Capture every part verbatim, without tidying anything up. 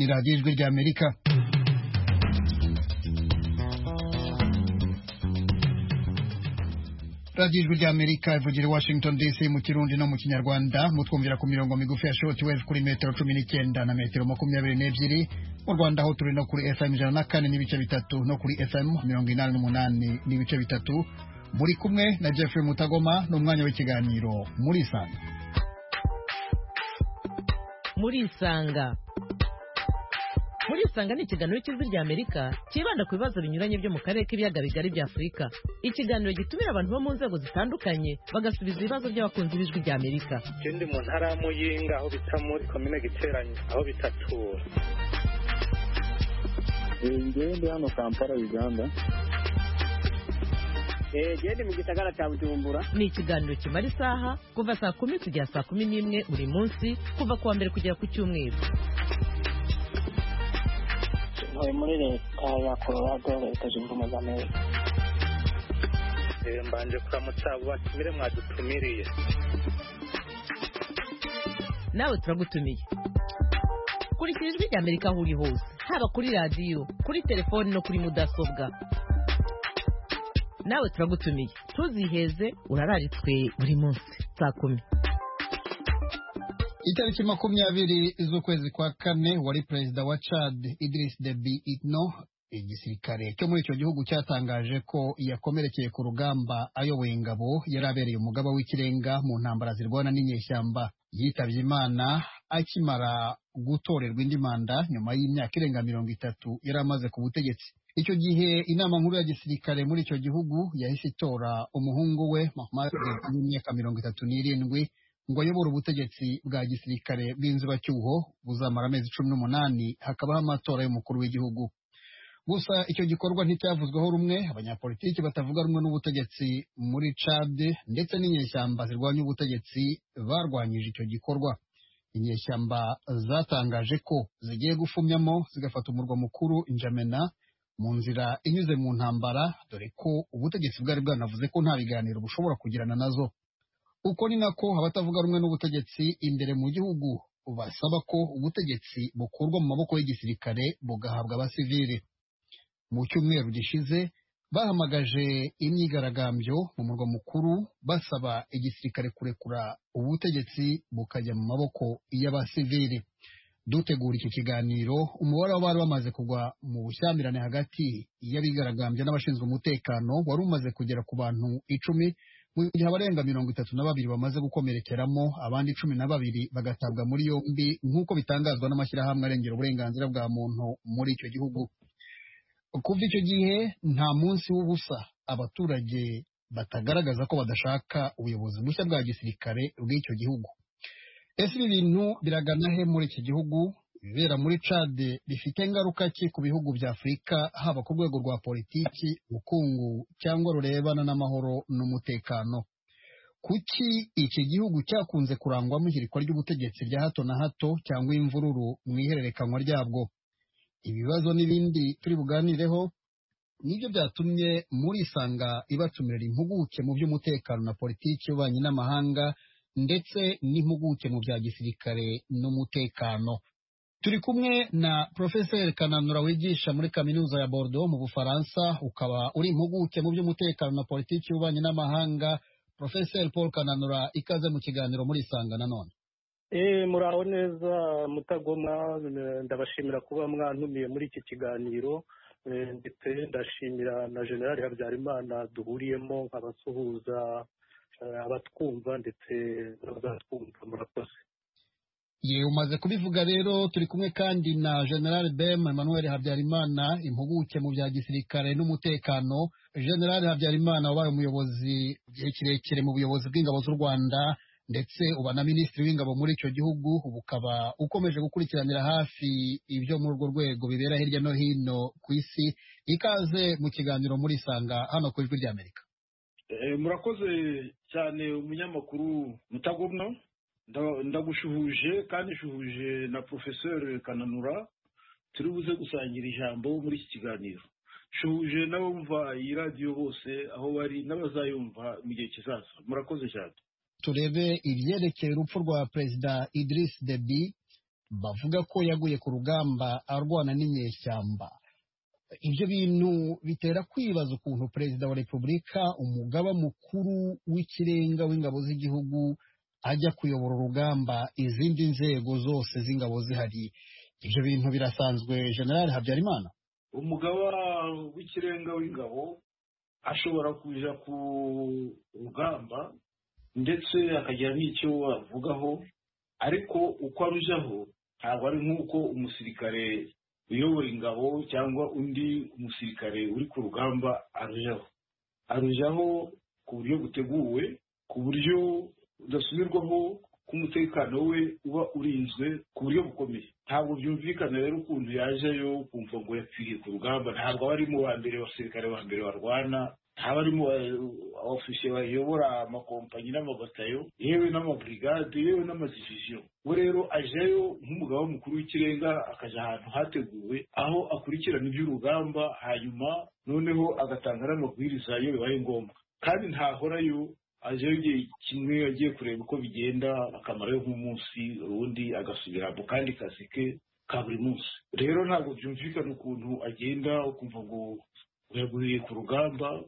ni radiyo ijwi ry'Amerika. radiyo ijwi ry'Amerika ivugira i Washington D C mu Kirundi no mu Kinyarwanda, mutwumvira ku mirongo migufi ya shortwave kuri metero cumi n'icyenda na metero makumyabiri n'ebyiri, mu Rwanda aho turi no kuri F M ijana na kane n'ibice bitatu no kuri F M mirongo inani n'umunani n'ibice bitatu. Muri kumwe na Jeffrey Mutagoma n'umwanya w'ikiganiro muri Isanga. Muri Isanga Muri Isanga ni ikiganiro cy'ijwi ry'Amerika kibanda ku bibazo binyuranye byo mu karere k'ibiyaga bigari bya Afurika. Ikiganiro gitumira abantu bo mu nzego zitandukanye bagasubiza ibibazo by'abakunzi b'ijwi ry'Amerika. Ikindi mu ntara ya Muyinga aho bita muri komine Giteranyi aho bitatura. Ngende hano Kampala Uganda. Eh gende mu gisagara cya Bujumbura. Ni ikiganiro kimara isaha kuva saa kumi kugera saa kumi n'imwe buri munsi kuva kuwa mbere kugera ku cyumweru. Ntuye muri leta ya Colorado, leta zunze ubumwe za Amerika. Eh mbanje kuramutsa abo batumire mwadutumiriye. Nawe turagutumiye. Kurikira ijwi ry'Amerika aho uri hose, haba kuri radiyo, kuri telefoni no kuri mudasobwa. Nawe turagutumiye, tuziheze urararitswe buri munsi saa kumi. Itariki makumyabiri z'ukwezi kwa kane wari perezida wa Chad Idriss Deby Itno. Igisirikare cyo muri icyo gihugu cyatangaje ko yakomerekeye ku rugamba ayoboye ingabo yari abereye umugaba w'ikirenga mu ntambara zirwana n'inyeshyamba. Yitabye Imana akimara gutorerwa indi manda nyuma y'imyaka irenga mirongo itatu yari amaze ku butegetsi. Icyo gihe inama nkuru ya gisirikare muri icyo gihugu yahise itora umuhungu we Mohamed w'imyaka mirongo itatu n'irindwi ngo ayobore ubutegetsi bwa gisirikare bw'inzibacyuho buzamara amezi cumi n'umunani, hakabaho amatora y'umukuru w'igihugu. Gusa icyo gikorwa nticyavuzweho rumwe. Abanyapolitiki batavuga rumwe n'ubutegetsi muri Chad ndetse n'inyeshyamba zirwanya ubutegetsi barwanyije icyo gikorwa. Inyeshyamba zatangaje ko zigiye gufumyamo zigafata umurwa mukuru N'Djamena mu nzira inyuze mu ntambara, dore ko ubutegetsi bwari bwanavuze ko nta biganiro bushobora kugirana nazo. Uko ni nako abatavuga rumwe n'ubutegetsi imbere mu gihugu basaba ko ubutegetsi bukurwa mu maboko y'igisirikare bugahabwa abasivili. Mu cyumweru gishize bahamagaje imyigaragambyo mu murwa mukuru basaba igisirikare kurekura ubutegetsi bukajya mu maboko y'abasivili. Dutegura iki kiganiro, umubare w'abari bamaze kugwa mu bushyamirane hagati y'abigaragambya n'abashinzwe umutekano wari umaze kugera ku bantu icumi, mu gihe abarenga mirongo itatu na babiri bamaze gukomerekeramo, abandi cumi na babiri bagatabwa muri yombi nk'uko bitangazwa n'amashyirahamwe arengera uburenganzira bwa muntu muri icyo gihugu. Kuva icyo gihe nta munsi w'ubusa abaturage batagaragaza ko badashaka ubuyobozi bushya bwa gisirikare bw'icyo gihugu. Ese ibi bintu biragana he muri iki gihugu? Ibibera muri Chad bifite ingaruka ki ku bihugu bya Afurika, haba ku rwego rwa politiki, ubukungu cyangwa rurebana n'amahoro n'umutekano? Kuki iki gihugu cyakunze kurangwamo ihirikwa ry'ubutegetsi rya hato na hato cyangwa imvururu mu ihererekanwa ryabwo? Ibibazo n'ibindi turi buganireho nibyo byatumye muri Isanga ibatumirira impuguke mu by'umutekano na politiki y'ububanyi n'amahanga ndetse n'impuguke mu bya gisirikare n'umutekano. Turi kumwe na Professeur Kananura wigisha muri kaminuza ya Bordeaux mu Bufaransa, ukaba uri impuguke mu by'umutekano na politiki y'ububanyi n'amahanga. Professeur Paul Kananura, ikaze mu kiganiro muri Isanga nanone. Eh muraho neza Mutagoma, ndabashimira kuba mwantumiye muri iki kiganiro, ndetse ndashimira na General Habyarimana duhuriyemo nkabasuhuza abatwumva ndetse n'abazatwumva. Murakoze. Ye umaze kubivuga rero, turi kumwe kandi na General Bem Emmanuel Habyarimana, impuguke mu bya gisirikare n'umutekano. General Habyarimana wabaye umuyobozi igihe kirekire mu buyobozi bw'ingabo z'u Rwanda ndetse uba na minisitiri w'ingabo muri icyo gihugu, ubu ukaba ukomeje gukurikiranira hafi ibyo muri urwo rwego bibera hirya no hino ku isi. Ikaze mu kiganiro muri Isanga hano ku ijwi ry'Amerika. Murakoze cyane umunyamakuru Mutagomwa, ndagushuhuje kandi shuhuje na Professeur Kananura, turi buze gusangira ijambo muri iki kiganiro. Shuhuje n'abumva iyi radio bose aho bari n'abazayumva mu gihe kizaza. Murakoze cyane. Turebe ibyerekeye urupfu rwa Perezida Idriss Deby bavuga ko yaguye ku rugamba arwana n'inyeshyamba. Ibyo bintu bitera kwibaza ukuntu perezida wa repubulika, umugaba mukuru w'ikirenga w'ingabo z'igihugu, ajya kuyobora urugamba izindi nzego zose z'ingabo zihari. Ibyo bintu birasanzwe, General Habyarimana? Umugaba w'ikirenga w'ingabo ashobora kuja ku rugamba ndetse akagira n'icyo avugaho, ariko uko arujaho ntabwo ari nk'uko umusirikare uyobora ingabo cyangwa undi umusirikare uri ku rugamba arujaho. Arujaho ku buryo buteguwe, ku buryo udasubirwaho, ko umutekano we uba urinzwe ku buryo bukomeye. Ntabwo byumvikana rero ukuntu yajeyo kumva ngo yapfiriye ku rugamba. Ntabwo aba ari mu wa mbere abasirikare ba mbere barwana, ntaba ari mu ofisiye bayobora amakompanyi n'amabatayo, yewe n'amabrigade, yewe n'amadiviziyo. we rero ajeyo nk'umugaba mukuru w'ikirenga, akaja ahantu hateguwe aho akurikirana iby'urugamba, hanyuma noneho agatanga n'amabwiriza iyo bibaye ngombwa. Kandi ntahorayo, ajeyo igihe kimwe agiye kureba uko bigenda, akamarayo nk'umunsi, ubundi agasubira mu kandi kazi ke ka buri munsi. Rero ntabwo byumvikana ukuntu agenda ukumva ngo yaguye ku rugamba,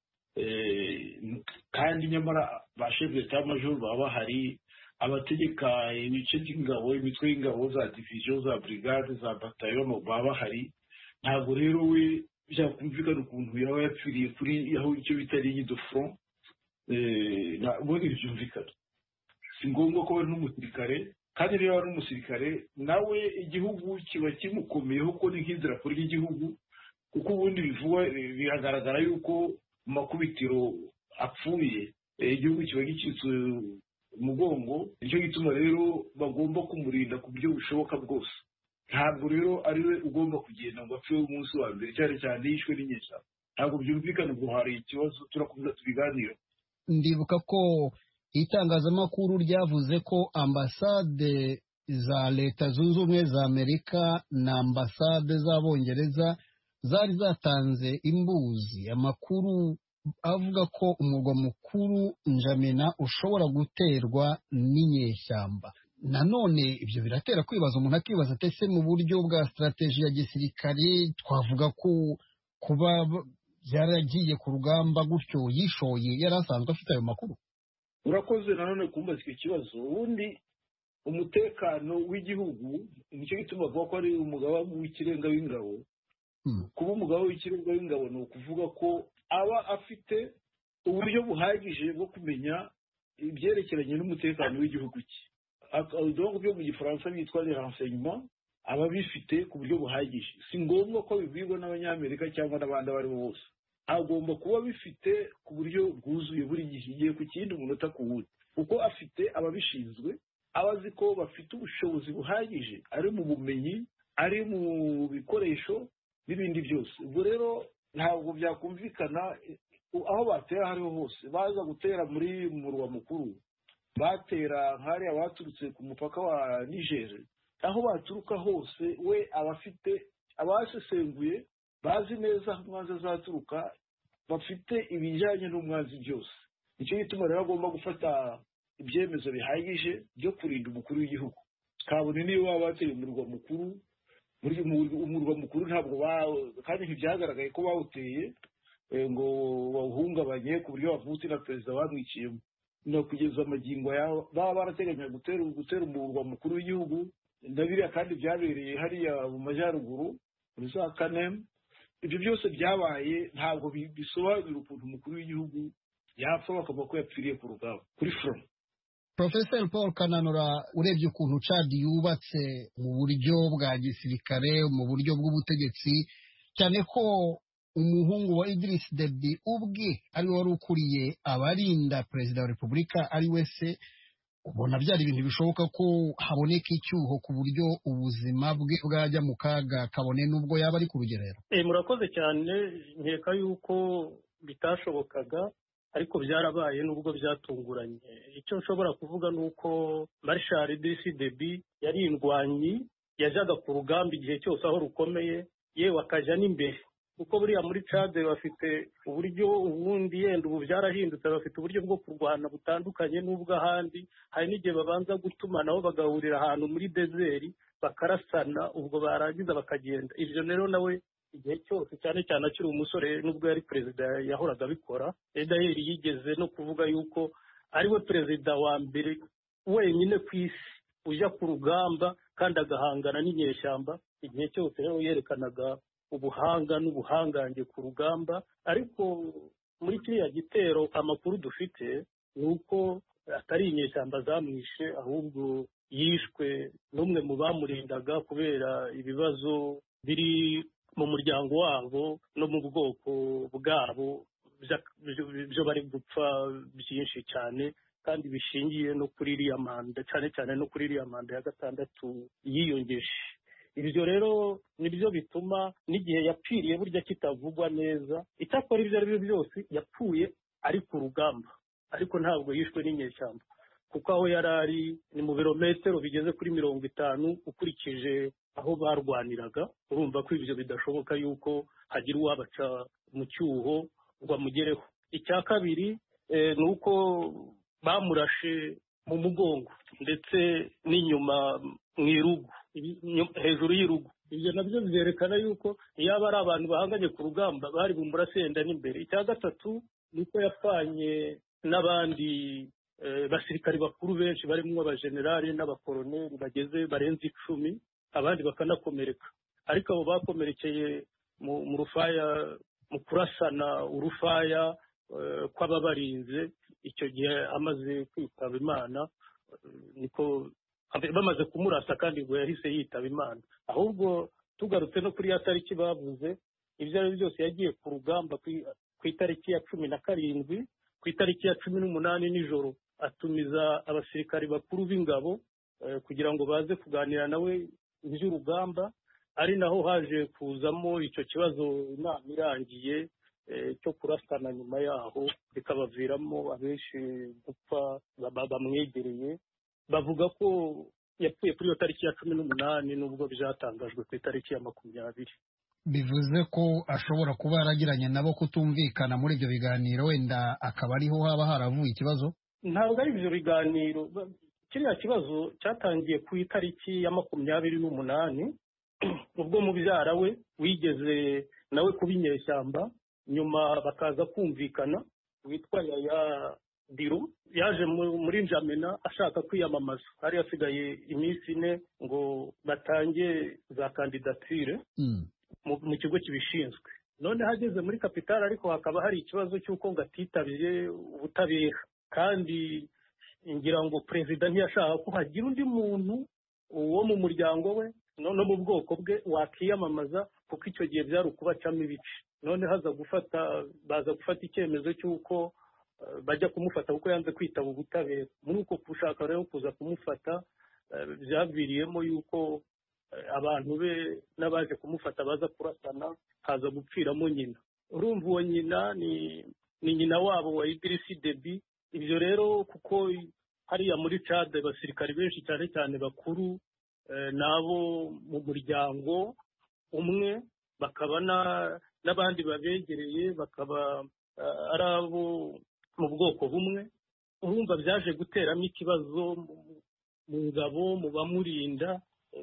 kandi nyamara ba chef d'état major baba bahari, abategeka ibice by'ingabo, imitwe y'ingabo za division, za brigade, za bataillon baba bahari. Ntabwo rero we byakumvikana ukuntu yaba yapfiriye kuri aho icyo bita ligne de front. Ubundi byumvikana si ngombwa ko ari n'umusirikare, kandi niba ari umusirikare nawe igihugu kiba kimukomeyeho ko ni nk'idarapo ry'igihugu, kuko ubundi bivugwa biragaragara yuko mu makubitiro apfuye igihugu kiba gicitse umugongo. Nicyo gituma rero bagomba kumurinda ku buryo bushoboka bwose. Ntabwo rero ari we ugomba kugenda ngo apfe umunsi wa mbere, cyane cyane yishwe n'inyeshyamba. Ntabwo byumvikana ngo hari ikibazo, turakomeza tubiganira. Ndibuka ko itangazamakuru ryavuze ko ambasade za Leta Zunze Ubumwe za Amerika na ambasade z'Abongereza zari zatanze imbuzi, amakuru avuga ko umurwa mukuru Njamena ushobora guterwa n'inyeshyamba. Nanone ibyo biratera kwibaza, umuntu akibaza ati ese mu buryo bwa strategy ya gisirikare twavuga ko kuba byaragiye ku rugamba gutyo yishoye yari asanzwe afite ayo makuru? Urakoze nanone kumbaza icyo kibazo. Ubundi umutekano w'igihugu nicyo gituma bavuga ko ari umugaba w'ikirenga w'ingabo. Kuba umugabo w'ikirenga w'ingabo ni ukuvuga ko aba afite uburyo buhagije bwo kumenya ibyerekeranye n'umutekano w'igihugu cye. Donc byo mu gifaransa bitwa les renseignements, aba bifite ku buryo buhagije. Si ngombwa ko bibwirwa n'Abanyamerika cyangwa n'abandi abo ari bo bose. Agomba kuba bifite ku buryo bwuzuye buri gihe, igihe ku kindi, umunota ku wundi, kuko afite ababishinzwe, abazi ko bafite ubushobozi buhagije, ari mu bumenyi, ari mu bikoresho n'ibindi byose. Ubwo rero ntabwo byakumvikana aho batera hariho hose. Baza gutera muri murwa mukuru, batera nk'ariya baturutse ku mupaka wa Niger, aho baturuka hose we abafite abasesenguye, bazi neza aho umwanzi azaturuka, bafite ibijyanye n'umwanzi byose. Nicyo gituma rero agomba gufata ibyemezo bihagije byo kurinda umukuru w'igihugu. Kabone niyo baba bateye umurwa mukuru, muri umurwa mukuru ntabwo kandi ntibyagaragaye ko bawuteye ngo bawuhungabanye ku buryo bavutse na perezida bamwiciyemo. No kugeza amagingo yabo baba barateganya gutera gutera umurwa mukuru w'igihugu, ndabiriya kandi byabereye hariya mu majyaruguru muri za Kanem. Ibyo byose byabaye, ntabwo bisobanura ukuntu umukuru w'igihugu yapfa bakavuga ko yapfiriye ku rugamba kuri front. Professor Paul Kananura, urebye ukuntu Chad yubatse mu buryo bwa gisirikare, mu buryo bw'ubutegetsi, cyane ko umuhungu wa Idriss Deby ubwe ari wari ukuriye abarinda perezida wa repubulika ari we se, ubona byari ibintu bishoboka ko haboneka icyuho ku buryo ubuzima bwe bwajya mu kaga kabone n'ubwo yaba ari ku rugerero? Eh, murakoze cyane. Nkeka yuko bitashobokaga, ariko byarabaye nubwo byatunguranye. Icyo nshobora kuvuga ni uko Marshal Idriss Deby yari indwanyi, yajaga ku rugamba igihe cyose aho rukomeye, yewe akaja n'imbere, kuko buriya muri Chad bafite uburyo, ubundi yenda ubu byarahindutse, bafite uburyo bwo kurwana butandukanye n'ubw'ahandi. Hari n'igihe babanza gutuma nabo bagahurira ahantu muri desert, bakarasana ubwo barangiza bakagenda. Ibyo rero nawe igihe cyose cyane cyane akiri umusore nubwo yari perezida yahoraga abikora. Edaheri yigeze no kuvuga yuko ariwe perezida wa mbere wenyine ku isi ujya ku rugamba kandi agahangana n'inyeshyamba. Igihe cyose rero yerekanaga ubuhanga n'ubuhangange ku rugamba. Ariko muri kiriya gitero amakuru dufite ni uko atari inyeshyamba zamwishe, ahubwo yishwe n'umwe mu bamurindaga kubera ibibazo biri mu muryango wabo no mu bwoko bwabo byo bari gupfa byinshi cyane, kandi bishingiye no kuri iriya manda, cyane cyane no kuri iriya manda ya gatandatu yiyongeje. Ibyo rero nibyo bituma n'igihe yapfiriye burya kitavugwa neza. Icyakora ibyo ari byo byose yapfuye ari ku rugamba, ariko ntabwo yishwe n'inyeshyamba, kuko aho yari ari ni mu birometero bigeze kuri mirongo itanu ukurikije aho barwaniraga. Urumva ko ibyo bidashoboka yuko hagira uwabaca mu cyuho ngo amugereho. Icya kabiri ni uko bamurashe mu mugongo ndetse n'inyuma mu irugu, hejuru y'irugu. Ibyo nabyo byerekana yuko iyaba ari abantu bahanganye ku rugamba bari bumurasenda n'imbere. Icya gatatu ni uko yapfanye n'abandi basirikari bakuru benshi barimo abajenerali n'abakoroneli bageze barenze icumi, abandi bakanakomereka. Ariko abo bakomerekeye mu rufaya, mu kurasana urufaya kw'ababarinze, icyo gihe amaze kwitaba Imana, niko bamaze kumurasa kandi ngo yahise yitaba Imana. Ahubwo tugarutse no kuri ya tariki bavuze, ibyo ari byo byose yagiye ku rugamba ku itariki ya cumi na karindwi, ku itariki ya cumi n'umunani nijoro atumiza abasirikari bakuru b'ingabo kugira ngo baze kuganira nawe iby'urugamba. Ari naho haje kuzamo icyo kibazo inama irangiye cyo kurasana, nyuma yaho bikabaviramo abenshi gupfa bamwegereye. Bavuga ko yapfuye kuri iyo tariki ya cumi n'umunani nubwo byatangajwe ku itariki ya makumyabiri. Bivuze ko ashobora kuba yaragiranye nabo kutumvikana muri ibyo biganiro, wenda akaba ariho haba haravuye ikibazo. Ntabwo ari ibyo biganiro. Kiriya kibazo cyatangiye ku itariki ya makumyabiri n'umunani ubwo mubyara we wigeze nawe kuba inyeshyamba, nyuma bakaza kumvikana. Witwa Yaya Diro yaje muri Njamena ashaka kwiyamamaza. Hari hasigaye iminsi ine ngo batange za kandidatire mm. mu kigo kibishinzwe. None hageze muri kapitali ariko hakaba hari ikibazo cy'uko ngo atitabye ubutabera, kandi ngira ngo perezida ntiyashaka ko hagira undi muntu wo mu muryango we no mu bwoko bwe wakiyamamaza, kuko icyo gihe byari ukubacamo ibice. None haza gufata baza gufata icyemezo cy'uko bajya kumufata kuko yanze kwitaba ubutabera. Muri uko gushaka rero kuza kumufata byaviriyemo yuko abantu be n'abaje kumufata baza kurasana, haza gupfiramo nyina. Urumva uwo nyina ni ni nyina wabo wa Idrisi Deby. Ibyo rero kuko hariya muri Chad abasirikari benshi cyane cyane bakuru nabo mu muryango umwe, bakaba n'abandi babegereye bakaba ari abo mu bwoko bumwe. Urumva byaje guteramo ikibazo mu ngabo, mu bamurinda.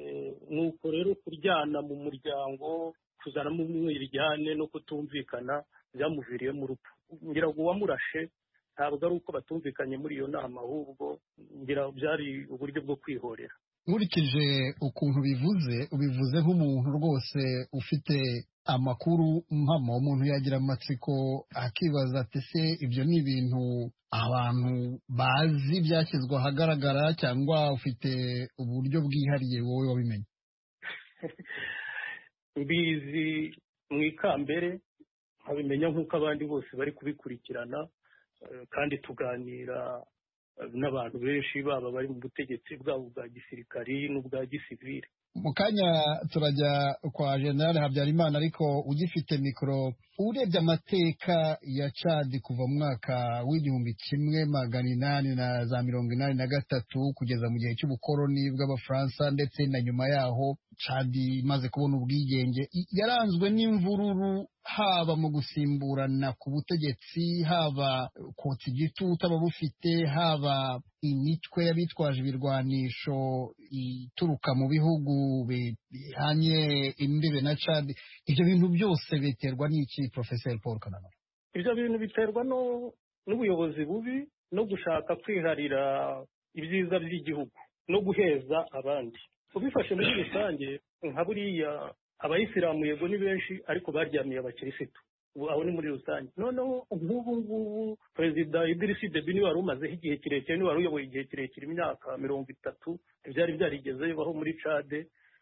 Nuko rero kuryana mu muryango, kuzanamo umwiryane no kutumvikana byamuviriyemo urupfu. Ngira ngo uwamurashe ntabwo ari uko batumvikanye muri iyo nama, ahubwo ngira byari uburyo bwo kwihorera. Nkurikije ukuntu bivuze, ubivuze nk'umuntu rwose ufite amakuru mpamo. Umuntu yagira amatsiko akibaza ati se ibyo ni ibintu abantu bazi byashyizwe ahagaragara, cyangwa ufite uburyo bwihariye wowe wabimenye? Mbizi mu ikambere, nkabimenya nk'uko abandi bose bari kubikurikirana, kandi tuganira n'abantu benshi baba bari mu butegetsi bwabo bwa gisirikari n'ubwa gisivile. Mu kanya turajya kwa General Habyarimana, ariko ugifite mikoro, urebye amateka ya Chad kuva mu mwaka w'igihumbi kimwe magana inani na za mirongo inani na gatatu kugeza mu gihe cy'ubukoloni bw'Abafaransa ndetse na nyuma yaho, Chad imaze kubona ubwigenge yaranzwe n'imvururu, haba mu gusimburana ku butegetsi, haba kotsa igitutu ababufite, haba imitwe y'abitwaje ibirwanisho ituruka mu bihugu bihanye imbibe na Chad. Ibyo bintu byose biterwa n'iki, Professor Paul Kananura? Ibyo bintu biterwa no n'ubuyobozi bubi no gushaka kwiharira ibyiza by'igihugu no guheza abandi. Ubifashe muri rusange nka buriya abayisilamu yego ni benshi ariko baryamiye abakirisitu, aho ni muri rusange. Noneho nk'ubu ngubu Perezida Idriss Deby ni wari umazeho igihe kirekire, ni wari uyoboye igihe kirekire, imyaka mirongo itatu, ibyari byarigeze bibaho muri Chad.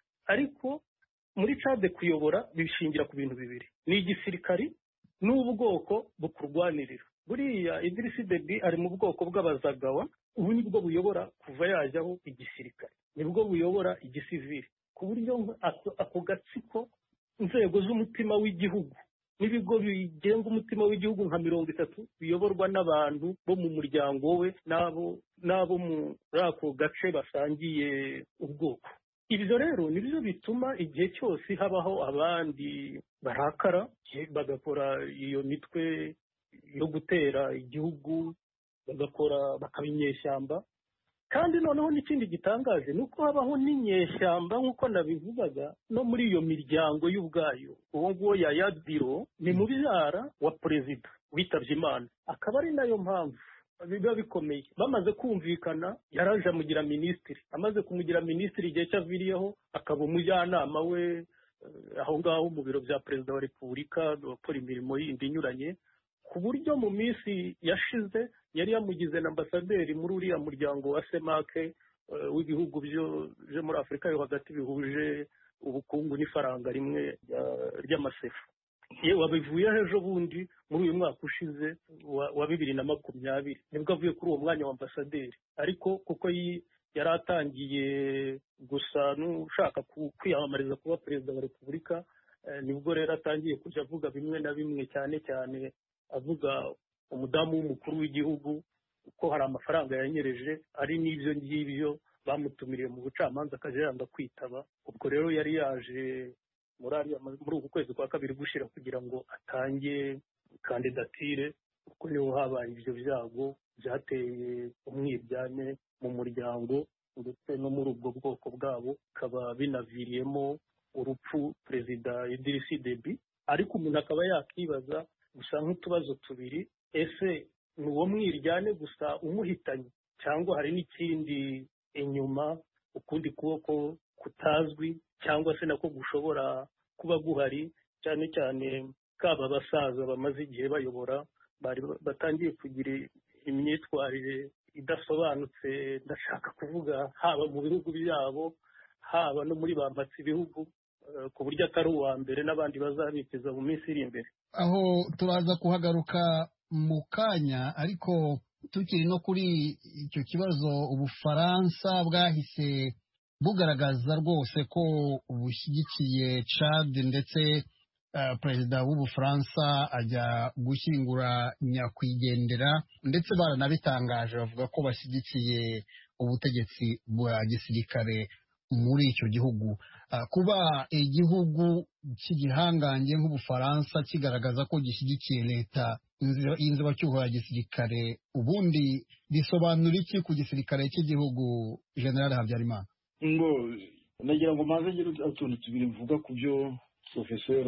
Ariko muri Chad kuyobora bishingira ku bintu bibiri, ni igisirikari n'ubwoko bukurwanirira. Buriya Idriss Deby ari mu bwoko bw'abazagawa, ubu nibwo buyobora kuva yajyaho igisirikare, nibwo buyobora igisivili, ku buryo ako gatsiko inzego z'umutima w'igihugu n'ibigo bigenga umutima w'igihugu nka mirongo itatu biyoborwa n'abantu bo mu muryango we n'abo n'abo muri ako gace basangiye ubwoko. Ibyo rero nibyo bituma igihe cyose habaho abandi barakara bagakora iyo mitwe yo gutera igihugu, bagakora bakaba inyeshyamba. Kandi noneho n'ikindi gitangaje ni uko habaho n'inyeshyamba nk'uko nabivugaga no muri iyo miryango y'ubwayo. Uwo nguwo Yaya Diro ni mubyara wa perezida witabye Imana, akaba ari nayo mpamvu biba bikomeye. Bamaze kumvikana yaraje amugira minisitiri, amaze kumugira minisitiri igihe cyaviriyeho akaba umujyanama we aho ngaho mu biro bya perezida wa repubulika bakora imirimo yindi inyuranye, ku buryo mu minsi yashize yari yamugize na ambasaderi muri uriya muryango wa semake w'ibihugu byo muri Afurika yo hagati bihuje ubukungu n'ifaranga rimwe ry'amasefu. Yewe wabivuye ejo bundi muri uyu mwaka ushize wa bibiri na makumyabiri nibwo avuye kuri uwo mwanya wa ambasaderi, ariko kuko yari atangiye gusa n'ushaka kwiyamamariza kuba perezida wa repubulika, nibwo rero atangiye kujya avuga bimwe na bimwe, cyane cyane avuga umudamu w'umukuru w'igihugu ko hari amafaranga yanyereje, ari n'ibyo ngibyo bamutumiriye mu bucamanza akajya yanga kwitaba. Ubwo rero yari yaje muri uku kwezi kwa kabiri gushyira kugira ngo atange kandidatire, kuko niho habaye ibyo byago byateye umwiryane mu muryango ndetse no muri ubwo bwoko bwabo, bikaba binaviriyemo urupfu perezida Idriss Deby. Ariko umuntu akaba yakibaza gusa nk'utubazo tubiri, ese ni uwo mwiryane gusa umuhitanye cyangwa hari n'ikindi inyuma, ukundi kuboko kutazwi cyangwa se nako gushobora kuba guhari, cyane cyane kaba abasaza bamaze igihe bayobora bari batangiye kugira imyitwarire idasobanutse, ndashaka kuvuga haba mu bihugu byabo haba no muri bambatse ibihugu, ku buryo atari uwa mbere n'abandi bazabikiza mu minsi iri imbere. Aho turaza kuhagaruka mu kanya, ariko tukiri no kuri icyo kibazo, Ubufaransa bwahise bugaragaza rwose ko bushyigikiye Chad, ndetse uh, perezida w'Ubufaransa ajya gushyingura nyakwigendera, ndetse baranabitangaje bavuga ko bashyigikiye ubutegetsi bwa gisirikare muri icyo gihugu. Uh, kuba igihugu cy'igihangange nk'Ubufaransa kigaragaza ko gishyigikiye leta y'inzibacyuho ya gisirikare, ubundi bisobanura iki ku gisirikare cy'igihugu, General Habyarimana? ngo nagira ngo maze ngire utuntu tubiri mvuga ku byo Professeur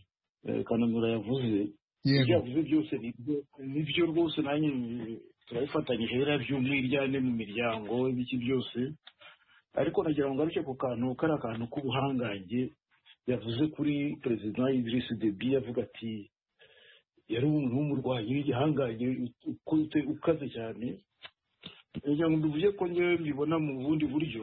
Kananura yavuze. Ibyo yavuze byose nibyo rwose, nanjye turabifatanyije biriya by'umwiryane mu miryango ibiki byose, ariko nagira ngo ngaruke ku kantu kari akantu k'ubuhangange yavuze kuri perezida Idriss Deby, avuga ati yari umuntu w'umurwanyi w'igihangange ukaze cyane. Nagira ngo mbivuge ko njyewe mbibona mu bundi buryo,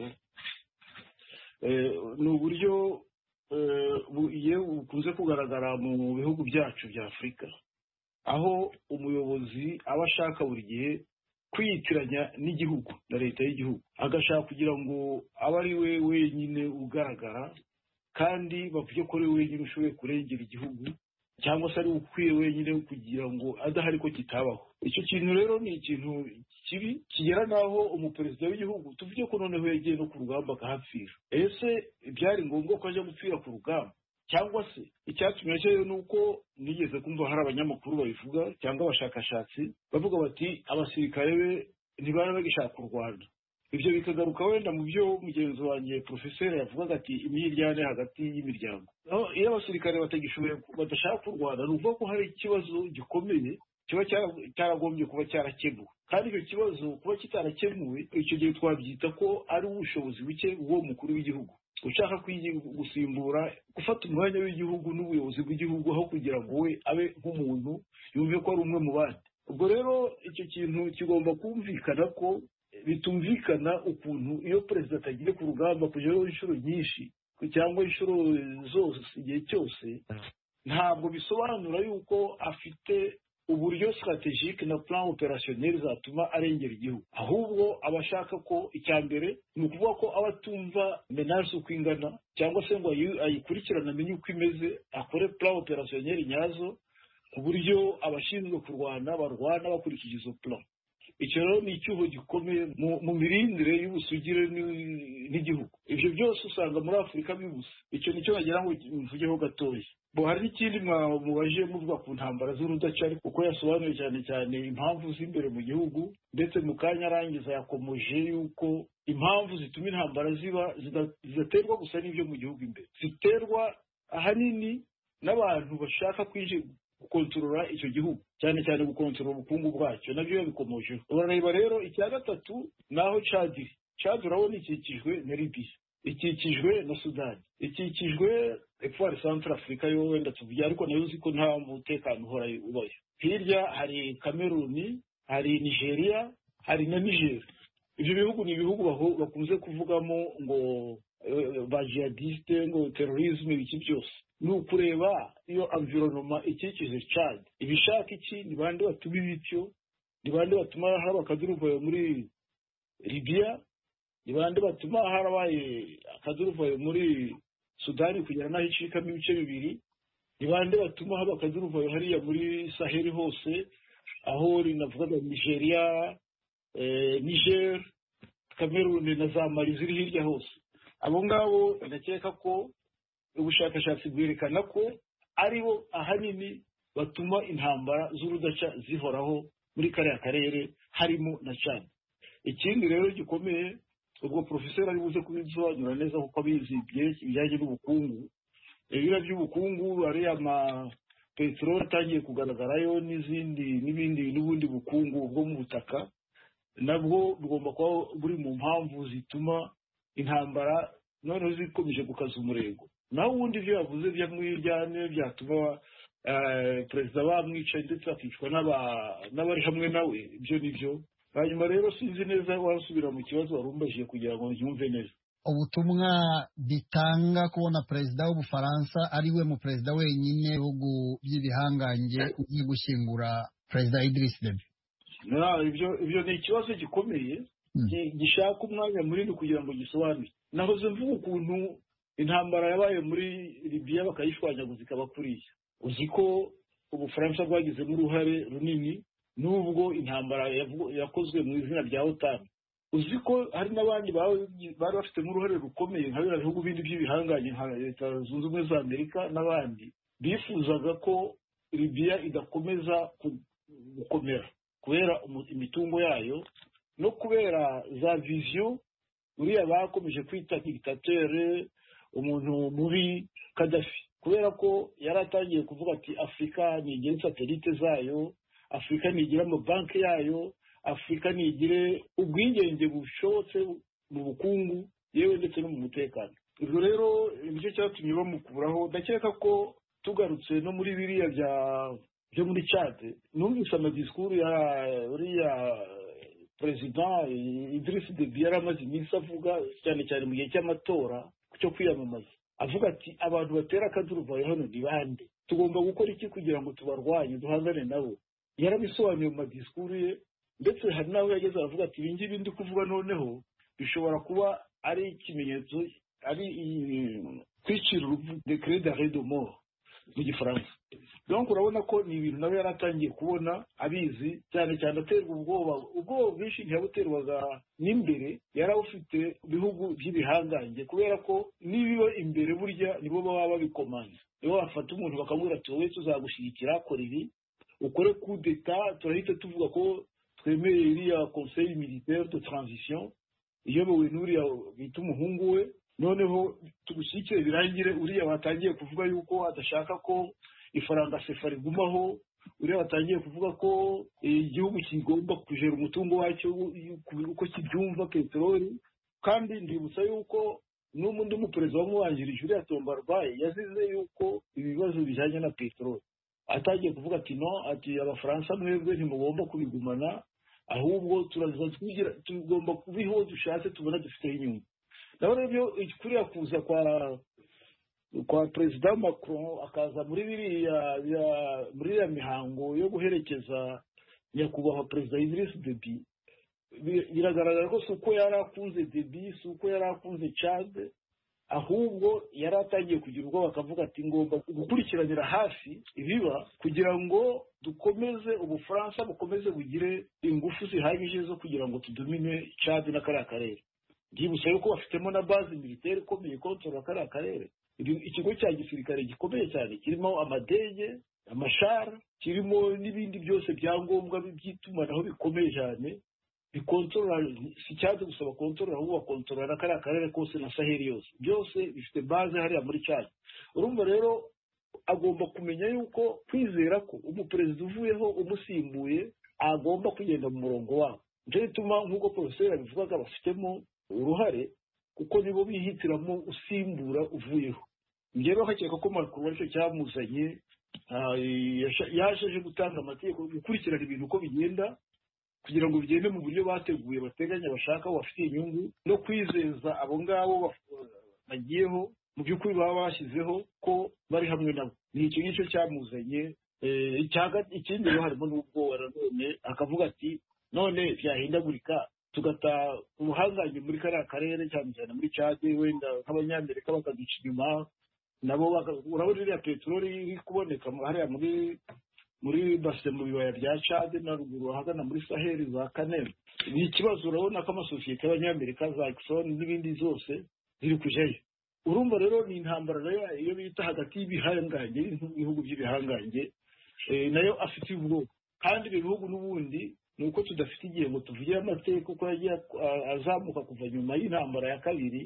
ni uburyo bukunze kugaragara mu bihugu byacu bya Afurika, aho umuyobozi aba ashaka buri gihe kwiyitiranya n'igihugu na leta y'igihugu, agashaka kugira ngo abe ari we wenyine ugaragara, kandi bavuge ko ari we wenyine ushoboye kurengera igihugu, cyangwa se ari ukwiye wenyine kugira ngo adahari ko kitabaho. icyo kintu rero ni ikintu kibi kigera n'aho umuperezida w'igihugu tuvuge ko noneho yagiye no ku rugamba akahapfira. Ese byari ngombwa ko ajya gupfira ku rugamba? Cyangwa se icyatumye cyo ni uko nigeze kumva hari abanyamakuru babivuga cyangwa abashakashatsi bavuga bati abasirikare be ntibari bagishaka u Rwanda. Ibyo bikagaruka wenda mu byo mugenzi wanjye profeseri yavugaga ati imyiryane hagati y'imiryango. Iyo abasirikare batagishoboye badashaka u Rwanda ni ukuvuga ko hari ikibazo gikomeye kiba cyaragombye kuba cyarakemuwe, kandi icyo kibazo kuba kitarakemuwe icyo gihe twabyita ko ari ubushobozi buke bw'uwo mukuru w'igihugu ushaka gusimbura gufata umwanya w'igihugu n'ubuyobozi bw'igihugu aho kugira ngo we abe nk'umuntu yumve ko ari umwe mu bandi. Ubwo rero icyo kintu kigomba kumvikana ko bitumvikana ukuntu iyo perezida atagiye ku rugamba kujyaho inshuro nyinshi cyangwa inshuro zose igihe cyose, ntabwo bisobanura yuko afite uburyo strategique na plan opérationnel zatuma arengera igihugu, ahubwo abashaka ko icya mbere ni ukuvuga ko abatumva menace uko ingana cyangwa se ngo ayikurikirane amenye uko imeze, akore plan opérationnel nyazo ku buryo abashinzwe kurwana barwana bakurikije izo plan. Icyo rero ni icyuho gikomeye mu mirindire y'ubusugire n'igihugu. Ibyo byose usanga muri Afurika bibuze. Icyo nicyo nagira ngo mvugeho gatoya. Bo hari n'ikindi mwamubaje muvuga ku ntambara z'urudaca kuko yasobanuye cyane cyane impamvu z'imbere mu gihugu, ndetse mu kanya arangiza yakomoje yuko impamvu zituma intambara ziba zidaterwa gusa n'ibyo mu gihugu imbere, ziterwa ahanini n'abantu bashaka kwinjira gukontorora icyo gihugu, cyane cyane gukontorora ubukungu bwacyo, nabyo yabikomojeho. Urareba rero icya gatatu naho Chad iri. Chad urabona ikikijwe na Libya, ikikijwe na Sudani, ikikijwe Epfo Central Africa yo wenda tuvuye, ariko nayo uzi ko nta mutekano uhora ubayo. Hirya hari Cameroon, hari Nigeria, hari na Niger. Ibyo bihugu ni ibihugu bakunze kuvugamo ngo ba jihadiste, ngo terrorisme, ibiki byose. Ni ukureba iyo environnement ikikije Chad ibishaka iki, ni bande batuma ibityo, ni bande batuma haba akaduruvayo muri Libya, ni bande batuma harabaye akaduruvayo muri Sudani kugera naho icikamo ibice bibiri, ni bande batuma haba akaduruvayo hariya muri Sahel hose, aho rinavuga Nigeria, eh, Niger, Cameroon na za Mali ziri hirya hose. Abo ngabo ndakeka ko ubushakashatsi bwerekana ko aribo ahanini batuma intambara z'urudaca zihoraho muri kariya karere harimo na Chad. Ikindi rero gikomeye, ubwo profeseri ari buze kubisobanura neza kuko abizi ibijyanye n'ubukungu, ibira by'ubukungu ari ama peteroli atangiye kugaragarayo n'izindi n'ibindi n'ubundi bukungu bwo mu butaka, nabwo bugomba kuba buri mu mpamvu zituma intambara noneho zikomeje gukaza umurego. Naho ubundi ibyo yavuze byamwiryane byatuma perezida bamwica ndetse akicwa n'abari hamwe nawe, ibyo nibyo. Hanyuma rero sinzi neza wasubira mu kibazo warumbajiye kugira ngo nyumve neza. Ubutumwa bitanga kubona perezida w'Ubufaransa ari we mu perezida wenyine w'ibihugu by'ibihangange ugiye gushyingura perezida Idriss Deby. Ibyo ibyo ni ikibazo gikomeye gishaka umwanya munini kugira ngo gisobanure. Nahoze mvuga ukuntu intambara yabaye muri Libya bakayishwanyaguza ikaba kuriya. Uzi ko Ubufaransa bwagizemo uruhare runini nubwo intambara yakozwe mu izina rya OTAN. Uzi ko hari n'abandi bari bafitemo uruhare rukomeye nka biriya bihugu bindi by'ibihanganye nka Leta Zunze Ubumwe za Amerika n'abandi bifuzaga ko Libya idakomeza gukomera kubera imitungo yayo no kubera za vision uriya bakomeje kwita dictateur, umuntu mubi Gaddafi, kubera ko yaratangiye kuvuga ati Afrika nigire satellite zayo, Afrika nigire amabanki yayo, Afrika nigire ubwigenge bushobotse mu bukungu yewe ndetse no mu mutekano. Ibyo rero nicyo cyatumye bamukuraho. Ndakeka ko tugarutse no muri biriya bya byo muri Chad, numvise amadiskuru ya uriya President Idriss Deby yaramaze iminsi avuga cyane cyane mu gihe cy'amatora cyo kwiyamamaza, avuga ati abantu batera akaduruvayo hano ni bande, tugomba gukora iki kugira ngo tubarwanye duhangane nabo. Yarabisobanuye mu madiskuru ye, ndetse hari nawe yageze aravuga ati ibi ngibi ndi kuvuga noneho bishobora kuba ari ikimenyetso, ari kwicira urupfu, decret d'arrêt de mort. mu gifaransa. donc urabona ko ni ibintu nawe yaratangiye kubona abizi, cyane cyane aterwa ubwoba ubwoba bwinshi ntiyabuterwaga n'imbere, yari awufite bihugu by'ibihangange, kubera ko nibiba imbere burya nibo baba babikomanze, nibo bafata umuntu bakamubwira ati wowe tuzagushyigikira, kora ibi, ukore coup d'etat, turahita tuvuga ko twemereye iriya conseil militaire de transition iyobowe n'uriya bita umuhungu we, noneho tugushyigikire birangire. Uriya watangiye kuvuga yuko adashaka ko ifaranga sefa rigumaho, uriya watangiye kuvuga ko igihugu kigomba kujera umutungo wacyo uko kibyumva, peteroli. Kandi ndibutsa yuko n'undi muperezida wamubangirije uriya Tombarbaye yazize yuko ibibazo bijyanye na peteroli, atangiye kuvuga ati no, ati abafaransa mwebwe ntimugomba kubigumana, ahubwo turaza twigira, tugomba kubiho dushatse tubona dufiteho inyungu. naho rero kuriya kuza kwa kwa perezida Macron akaza muri biriya muri iriya mihango yo guherekeza nyakubahwa perezida Idriss Deby, biragaragara ko si uko yari akunze Deby, si uko yari akunze Chad, ahubwo yari atangiye kugira ubwoba akavuga ati ngomba gukurikiranira hafi ibiba kugira ngo dukomeze Ubufaransa bukomeze bugire ingufu zihagije zo kugira ngo tudumine Chad na kariya karere. Byibutsa yuko bafitemo na base militaire ikomeye kontora kariya karere, ikigo cya gisirikare gikomeye cyane kirimo amadege, amashara, kirimo n'ibindi byose byangombwa by'itumanaho bikomeye cyane, bikontorora si cyane gusa bakontorora, ahubwo bakontorora kariya karere kose na Saheli yose, byose bifite base hariya muri Chad. Urumva rero agomba kumenya yuko kwizera ko umuperezida uvuyeho umusimbuye agomba kugenda mu murongo wabo. Nicyo gituma nk'uko profeseri abivugaga bafitemo uruhare, kuko nibo bihitiramo usimbura uvuyeho. Njyewe hakeka ko Macron aricyo cyamuzanye, yaje gutanga amategeko, gukurikirana ibintu uko bigenda kugira ngo bigende mu buryo bateguye, bateganya, bashaka, bafitiye inyungu, no kwizeza abo ngabo bagiyeho mu by'ukuri baba bashyizeho ko bari hamwe nabo. Ni icyo ngicyo cyamuzanye. Ikindi rero harimo n'ubwoba nanone, akavuga ati none byahindagurika tugata ubuhangange muri kariya karere, cyane cyane muri Chad, wenda nk'abanyamerika bakaduca inyuma nabo. Urabona iriya peteroli iri kuboneka hariya muri muri base mu bibaya bya Chad na ruguru ahagana muri Saheli za Canel. Ni ikibazo, urabona ko amasosiyete y'abanyamerika za Exxon n'ibindi zose ziri kujayo. Urumva rero ni intambara rero iyo bita hagati y'ibihangange, ibihugu by'ibihangange, nayo afite ubwoba. Kandi ibi bihugu n'ubundi ni uko tudafite igihe ngo tuvugire amateka uko yagiye azamuka kuva nyuma y'intambara ya kabiri,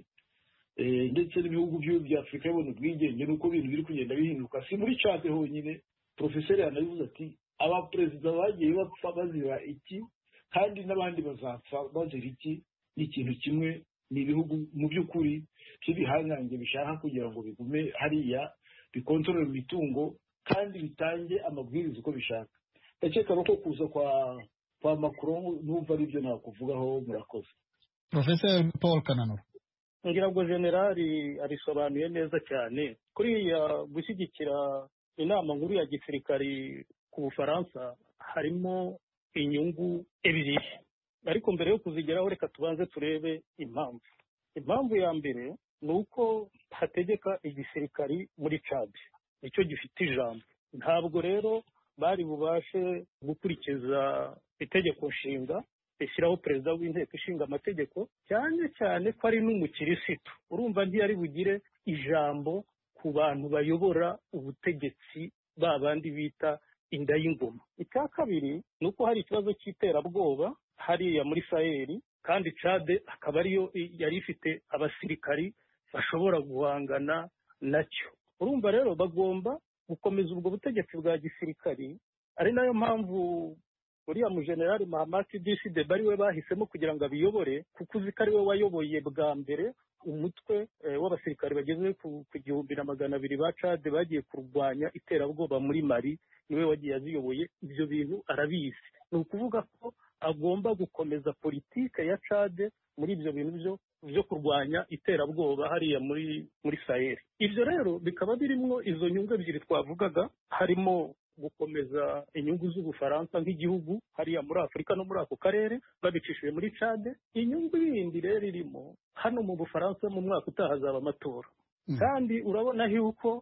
ndetse n'ibihugu bya Afurika yabona ubwigenge, nuko ibintu biri kugenda bihinduka. Si muri Chad honyine, profeseri yanabivuze ati abaperezida bagiye bapfa bazira iki, kandi n'abandi bazapfa bazira iki. Ni ikintu kimwe, ni ibihugu mu by'ukuri by'ibihangange bishaka kugira ngo bigume hariya, bikontorore imitungo kandi bitange amabwiriza uko bishaka. Ndakeka ko kuza kwa kwa Macron numva ari byo nakuvugaho. Murakoze. Professor Paul Kananura. Ngira ngo generali arisobanuye neza cyane kuriya gushyigikira inama nkuru ya gisirikari ku Bufaransa harimo inyungu ebyiri, ariko mbere yo kuzigeraho reka tubanze turebe impamvu. Impamvu ya mbere ni uko hategeka igisirikari muri Chad, nicyo gifite ijambo. Ntabwo rero bari bubashe gukurikiza itegeko nshinga rishyiraho perezida w'inteko ishinga amategeko, cyane cyane ko ari n'umukirisitu. Urumva ntiyari bugire ijambo ku bantu bayobora ubutegetsi, ba bandi bita inda y'ingoma. Icya kabiri ni uko hari ikibazo cy'iterabwoba hariya muri Saheli, kandi Chad akaba ariyo yari ifite abasirikari bashobora guhangana nacyo. Urumva rero bagomba gukomeza ubwo butegetsi bwa gisirikari, ari nayo mpamvu uriya mu generali Mahamat Idriss Deby ari we bahisemo kugira ngo abiyobore, kuko uzi ko ari we wayoboye bwa mbere umutwe w'abasirikari bageze ku gihumbi na magana abiri ba Chad bagiye kurwanya iterabwoba muri Mali, niwe wagiye aziyoboye. Ibyo bintu arabizi. Ni ukuvuga ko agomba gukomeza politike ya Chad muri ibyo bintu byo byo kurwanya iterabwoba hariya muri muri Sahel. Ibyo rero bikaba birimo izo nyungu ebyiri twavugaga, harimo gukomeza inyungu z'Ubufaransa nk'igihugu hariya muri Afurika no muri ako karere babicishije muri Chad. Inyungu yindi rero irimo hano mu Bufaransa, mu mwaka utaha hazaba amatora, kandi urabona yuko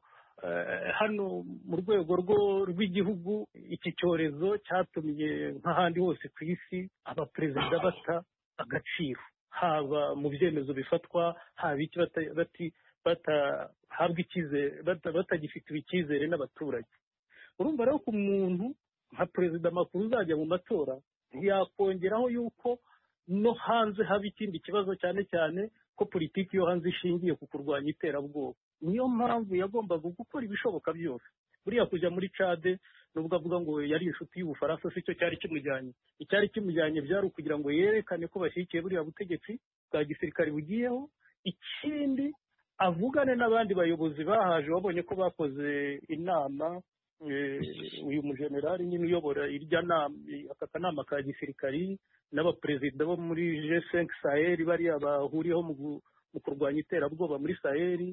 hano mu rwego rw'igihugu iki cyorezo cyatumye nk'ahandi hose ku isi abaperezida bata agaciro, haba mu byemezo bifatwa, haba iki batahabwa icyizere, batagifitiwe icyizere n'abaturage. urumva rero ko umuntu nka perezida makuru uzajya mu matora ntiyakongeraho yuko no hanze haba ikindi kibazo, cyane cyane ko politiki yo hanze ishingiye ku kurwanya iterabwoba. Niyo mpamvu yagombaga gukora ibishoboka byose. Buriya kujya muri Cade nubwo avuga ngo yari inshuti y'Ubufaransa, si cyo cyari kimujyanye. Icyari kimujyanye byari ukugira ngo yerekane ko bashyigikiye buriya butegetsi bwa gisirikare bugiyeho. Ikindi avugane n'abandi bayobozi bahaje, wabonye ko bakoze inama, uyu mujenerali nyine uyobora irya nama, aka kanama ka gisirikari n'abaperezida bo muri G cinq Sahel bariya bahuriyeho mu kurwanya iterabwoba muri Sahel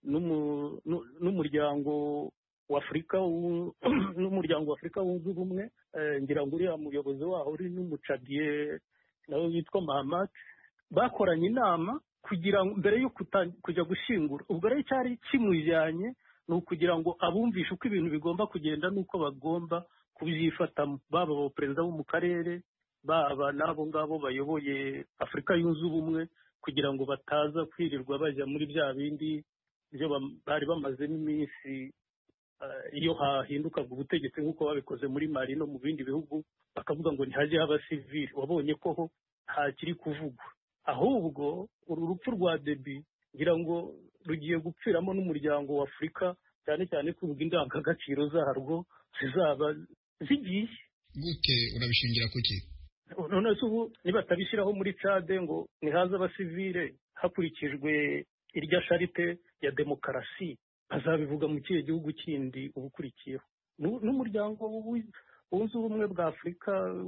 n'umuryango wa Afurika n'umuryango wa Afurika wunze ubumwe. Ngira ngo uriya muyobozi waho uri n'umucadiye nawe witwa Mahamat, bakoranye inama kugira ngo mbere yo kujya gushingura. Ubwo rero cyari kimujyanye ni ukugira ngo abumvishe uko ibintu bigomba kugenda n'uko bagomba kubyifatamo, baba abaperezida bo mu karere, baba n'abo ngabo bayoboye Afurika yunze ubumwe, kugira ngo bataza kwirirwa bajya muri bya bindi byo bari bamazemo iminsi iyo hahindukaga ubutegetsi nk'uko babikoze muri Mali no mu bindi bihugu, bakavuga ngo ntihajye haba sivili. Wabonye ko ho ntakiri kuvugwa, ahubwo uru rupfu rwa Deby ngira ngo rugiye gupfiramo n'umuryango wa Afurika, cyane cyane ko indangagaciro zarwo zizaba zigiye. Gute urabishingira kuki? None se ubu nibatabishyiraho muri Cade ngo nihaza abasivile hakurikijwe irya sharite ya demokarasi, bazabivuga mu kihe gihugu kindi ubukurikiyeho? N'umuryango wunze ubumwe bwa Afurika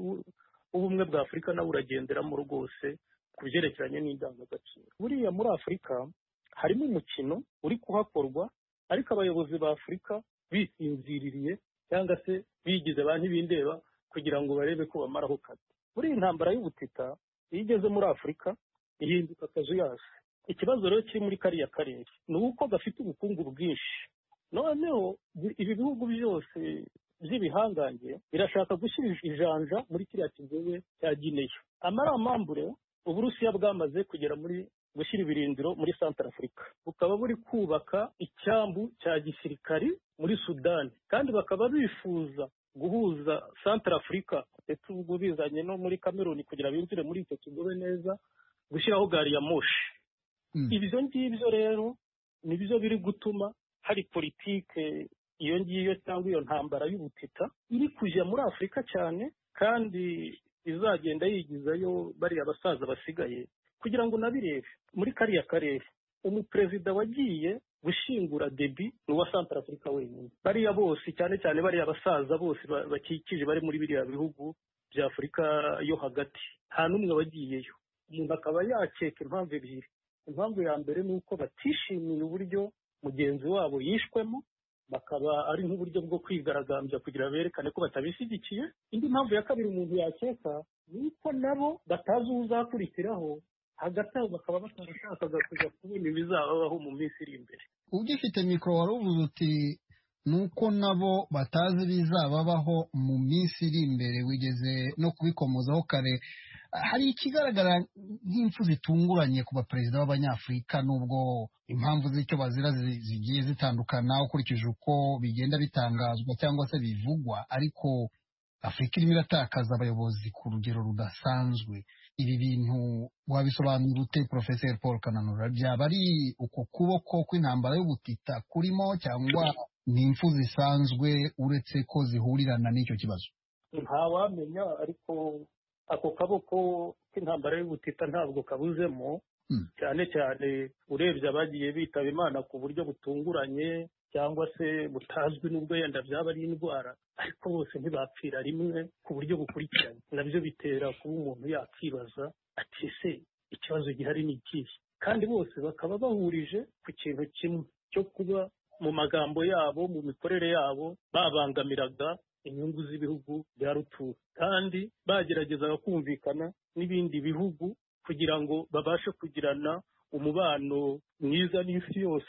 ubumwe bwa Afurika nawe uragenderamo rwose ku byerekeranye n'indangagaciro. Buriya muri Afurika harimo umukino uri kuhakorwa, ariko abayobozi ba Afurika bisinziririye cyangwa se bigize ba ntibindeba kugira ngo barebe ko bamaraho kati. Buriya intambara y'ubutita iyo igeze muri Afurika ihinduka akazuyazi. Ikibazo rero kiri muri kariya karere ni uko gafite ubukungu bwinshi, noneho ibi bihugu byose by'ibihangange birashaka gushyira ijanja muri kiriya kigobe cya Gineya. Amaramambure Uburusiya bwamaze kugera muri gushyira ibirindiro muri Central Africa, bukaba buri kubaka icyambu cya gisirikari muri Sudani, kandi bakaba bifuza guhuza Central Africa ndetse ubwo bizanye no muri Cameroon kugira binjire muri icyo kigobe neza, gushyiraho gari ya moshi. Mm. Ibyo ngibyo rero nibyo biri gutuma hari politike iyo ngiyo cyangwa iyo ntambara y'ubutita iri kujya muri Afurika cyane, kandi izagenda yigizayo bariya basaza basigaye kugira ngo nabirebe muri kariya karere. Umuperezida wagiye gushingura Deby ni uwa Central Africa wenyine. Bariya bose cyane cyane bariya basaza bose bakikije bari muri biriya bihugu bya Afurika yo hagati, nta n'umwe wagiyeyo. Umuntu akaba yakeka impamvu ebyiri. Impamvu ya mbere ni uko batishimiye uburyo mugenzi wabo yishwemo, bakaba ari nk'uburyo bwo kwigaragambya kugira berekane ko batabishyigikiye. Indi mpamvu ya kabiri umuntu yakeka ni uko nabo batazi uzakurikiraho, hagati aho bakaba batarashakaga kujya kubona ibizababaho mu minsi iri imbere. Ugifite mikoro wari uvuze uti nuko nabo batazi ibizababaho mu minsi iri imbere, wigeze no kubikomozaho kare. Hari ikigaragara nk'impfu zitunguranye ku baperezida b'Abanyafurika, nubwo impamvu z'icyo bazira zigiye zitandukana ukurikije uko bigenda bitangazwa cyangwa se bivugwa, ariko Afurika irimo iratakaza abayobozi ku rugero rudasanzwe. Ibi bintu wabisobanura ute, Professor Paul Kananura? Byaba ari uko kuboko kw'intambara y'ubutita kurimo, cyangwa ni impfu zisanzwe uretse ko zihurirana n'icyo kibazo? Ntawamenya, ariko ako kaboko k'intambara y'ubutita ntabwo kabuzemo. Hmm. Cyane cyane urebye abagiye bitaba Imana ku buryo butunguranye cyangwa se butazwi, n'ubwo yenda byaba ari indwara, ariko bose ntibapfira rimwe ku buryo bukurikiranye. Nabyo bitera kuba umuntu yakibaza ati ese ikibazo gihari ni ikihe? Kandi bose bakaba bahurije ku kintu kimwe cyo kuba mu magambo yabo, mu mikorere yabo babangamiraga inyungu z'ibihugu bya rutura, kandi bageragezaga kumvikana n'ibindi bihugu kugira ngo babashe kugirana umubano mwiza n'isi yose,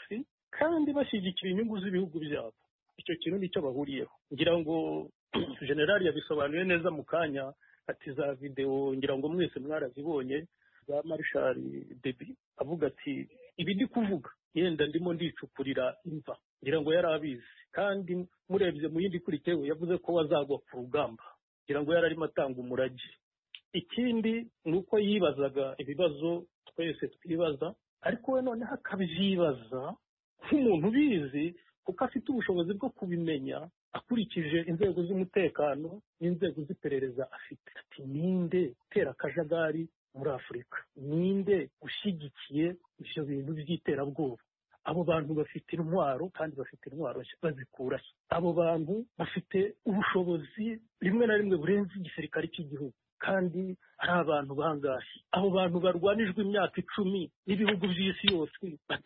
kandi bashyigikira inyungu z'ibihugu byabo. Icyo kintu nicyo bahuriyeho. Ngira ngo generali yabisobanuye neza mu kanya, ati za videwo ngira ngo mwese mwarazibonye za Marshal Deby avuga ati ibi ndi kuvuga yenda ndimo ndicukurira imva. Ngira ngo yari abizi, kandi murebye mu yindi kuritewe yavuze ko wazagwa ku rugamba. Ngira ngo yari arimo atanga umurage. Ikindi ni uko yibazaga ibibazo twese twibaza, ariko we noneho akabyibaza nk'umuntu ubizi, kuko afite ubushobozi bwo kubimenya akurikije inzego z'umutekano n'inzego z'iperereza afite. Ati ninde utera akajagari muri Afurika? Ninde ushyigikiye ibyo bintu by'iterabwoba? Abo bantu bafite intwaro, kandi bafite intwaro bazikura. Abo bantu bafite ubushobozi rimwe na rimwe burenze igisirikare cy'igihugu, kandi ari abantu bangahe. Abo bantu barwanijwe imyaka icumi n'ibihugu by'isi yose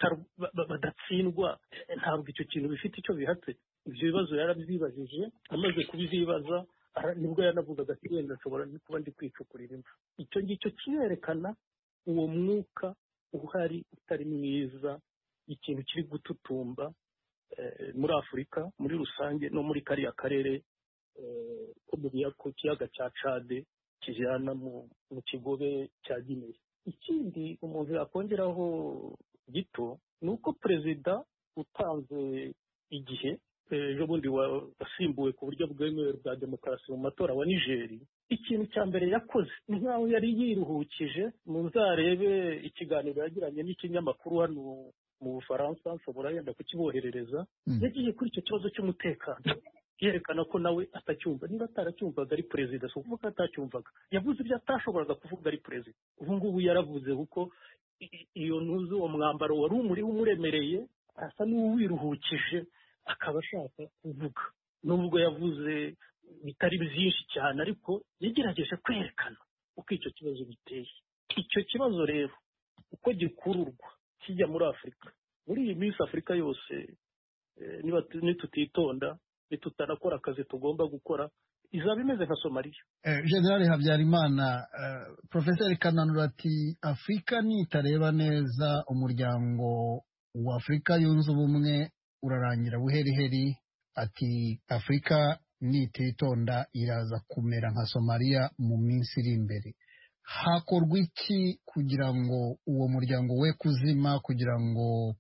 badatsindwa. Ntabwo icyo kintu bifite icyo bihatse. Ibyo bibazo yarabyibajije, amaze kubizibaza nibwo yanavugaga ati wenda nshobora kuba ndi kwicukurira imva. Icyo ngicyo kirerekana uwo mwuka uhari utari mwiza, ikintu kiri gututumba muri Afurika muri rusange no muri kariya karere ko mu kiyaga cya Cade kijyana mu kigobe cya Guinea. Ikindi umuntu yakongeraho gito ni uko perezida utanze igihe ejo bundi wasimbuwe ku buryo bwemewe bwa demokarasi mu matora wa Nigeri, ikintu cya mbere yakoze ni nk'aho yari yiruhukije. Muzarebe ikiganiro yagiranye n'ikinyamakuru hano mu Bufaransa, nshobora yenda kukiboherereza. Yagiye kuri icyo kibazo cy'umutekano yerekana ko nawe atacyumva. Niba ataracyumvaga ari perezida, si ukuvuga atacyumvaga, yavuze ibyo atashoboraga kuvuga ari perezida. Ubu ngubu yaravuze kuko iyo ntuzi uwo mwambaro wari umuri umuremereye, asa n'uwiruhukije, akaba ashaka kuvuga. Nubwo yavuze bitari byinshi cyane, ariko yagerageje kwerekana uko icyo kibazo giteye. Icyo kibazo rero uko gikururwa kijya muri Afurika, muri iyi minsi Afurika yose niba nitutitonda, nitutanakora akazi tugomba gukora, izaba imeze nka Somalia. General Habyarimana, Professor Kananura ati Afurika nitareba neza umuryango wa Afurika yunze ubumwe urarangira buheriheri. Ati Afurika nititonda iraza kumera nka Somalia mu minsi iri imbere. Hakorwa iki kugira ngo uwo muryango we kuzima, kugira ngo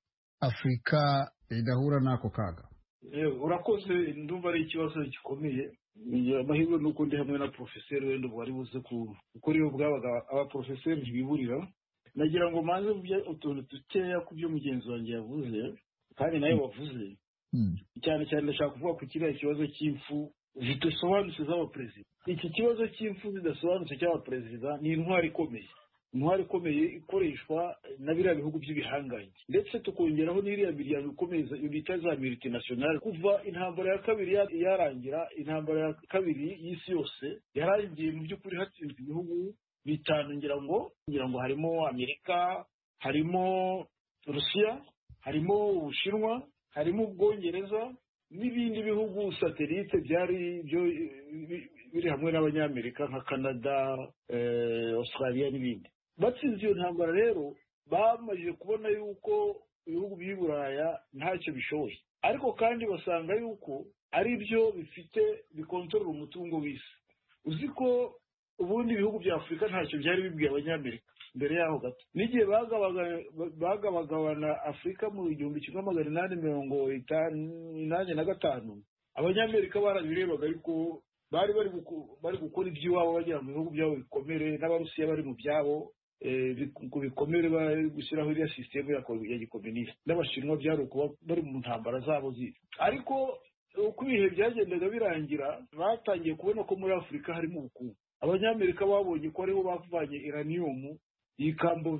Afurika idahura n'ako kaga? Urakoze. Ndumva ari ikibazo gikomeye. Amahirwe nuko ndi hamwe na professeur wenda bari buze gukora iyo bwabaga abaprofesseur ntibiburira. Nagira ngo manze utuntu dukeya ku byo mugenzi wanjye yavuze, kandi nawe wavuze cyane cyane ndashaka kuvuga ku kiriya kibazo cy'imfu zidasobanutse z'abaperezida. Iki kibazo cy'imfu zidasobanutse cy'abaperezida ni intwari ikomeye, intwari ikomeye ikoreshwa na biriya bihugu by'ibihangange, ndetse tukongeraho n'iriya miryango ikomeye bita za multinational. Kuva intambara ya kabiri yarangira, intambara ya kabiri y'isi yose yarangiye mu by'ukuri hatsinzwe ibihugu bitanu, ngira ngo ngira ngo harimo Amerika, harimo Rusiya, harimo Ubushinwa, harimo Ubwongereza n'ibindi bihugu satelite byari byo biri hamwe n'Abanyamerika nka Canada, Australia n'ibindi. Batsinze iyo ntambara rero bamaze kubona yuko ibihugu by'i Buraya ntacyo bishoboye, ariko kandi basanga yuko ari byo bifite bikontorora umutungo w'isi. Uzi ko ubundi ibihugu bya Afurika ntacyo byari bibwiye Abanyamerika mbere yaho gato. N'igihe bagabagabana Afurika mu igihumbi kimwe magana inani mirongo inani na gatanu, Abanyamerika barabirebaga, ariko bari bari gukora iby'iwabo bagera mu bihugu byabo bikomere, n'Abarusiya bari mu byabo bikomere, bari gushyiraho iriya sisitemu ya gikomuniste, n'Abashinwa byari ukuba bari mu ntambara zabo ziri. Ariko uko ibihe byagendaga birangira, batangiye kubona ko muri Afurika harimo ubukungu. Abanyamerika babonye ko ariho bavanye uranium y'ikambo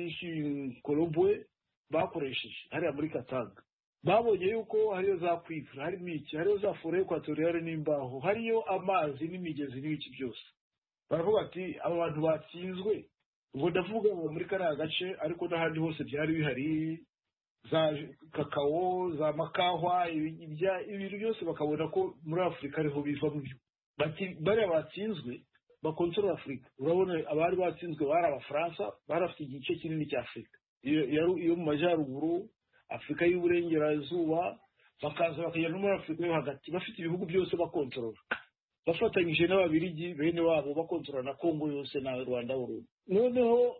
y'Kolobwe bakoresheje hariya muri Katanga. Babonye yuko hariyo za kwifura, harimo iki, hariyo za forêt équatoriale n'imbaho, hariyo amazi n'imigezi n'ibiki byose. Baravuga ati aba bantu batsinzwe. Ubwo ndavuga muri kariya gace, ariko n'ahandi hose byari bihari, za kakao, za makahwa, ibintu byose bakabona ko muri Afurika ariho biva mu byo. Bati bariya batsinzwe bakontorora Afurika. Urabona abari batsinzwe bari Abafaransa, barafite igice kinini cya Afurika iyo mu majyaruguru, afurika y'uburengerazuba bakaza bakajya no muri afurika yo hagati bafite ibihugu byose bakontorora bafatanyije n'ababirigi bene wabo bakontorora na kongo yose na rwanda burundi noneho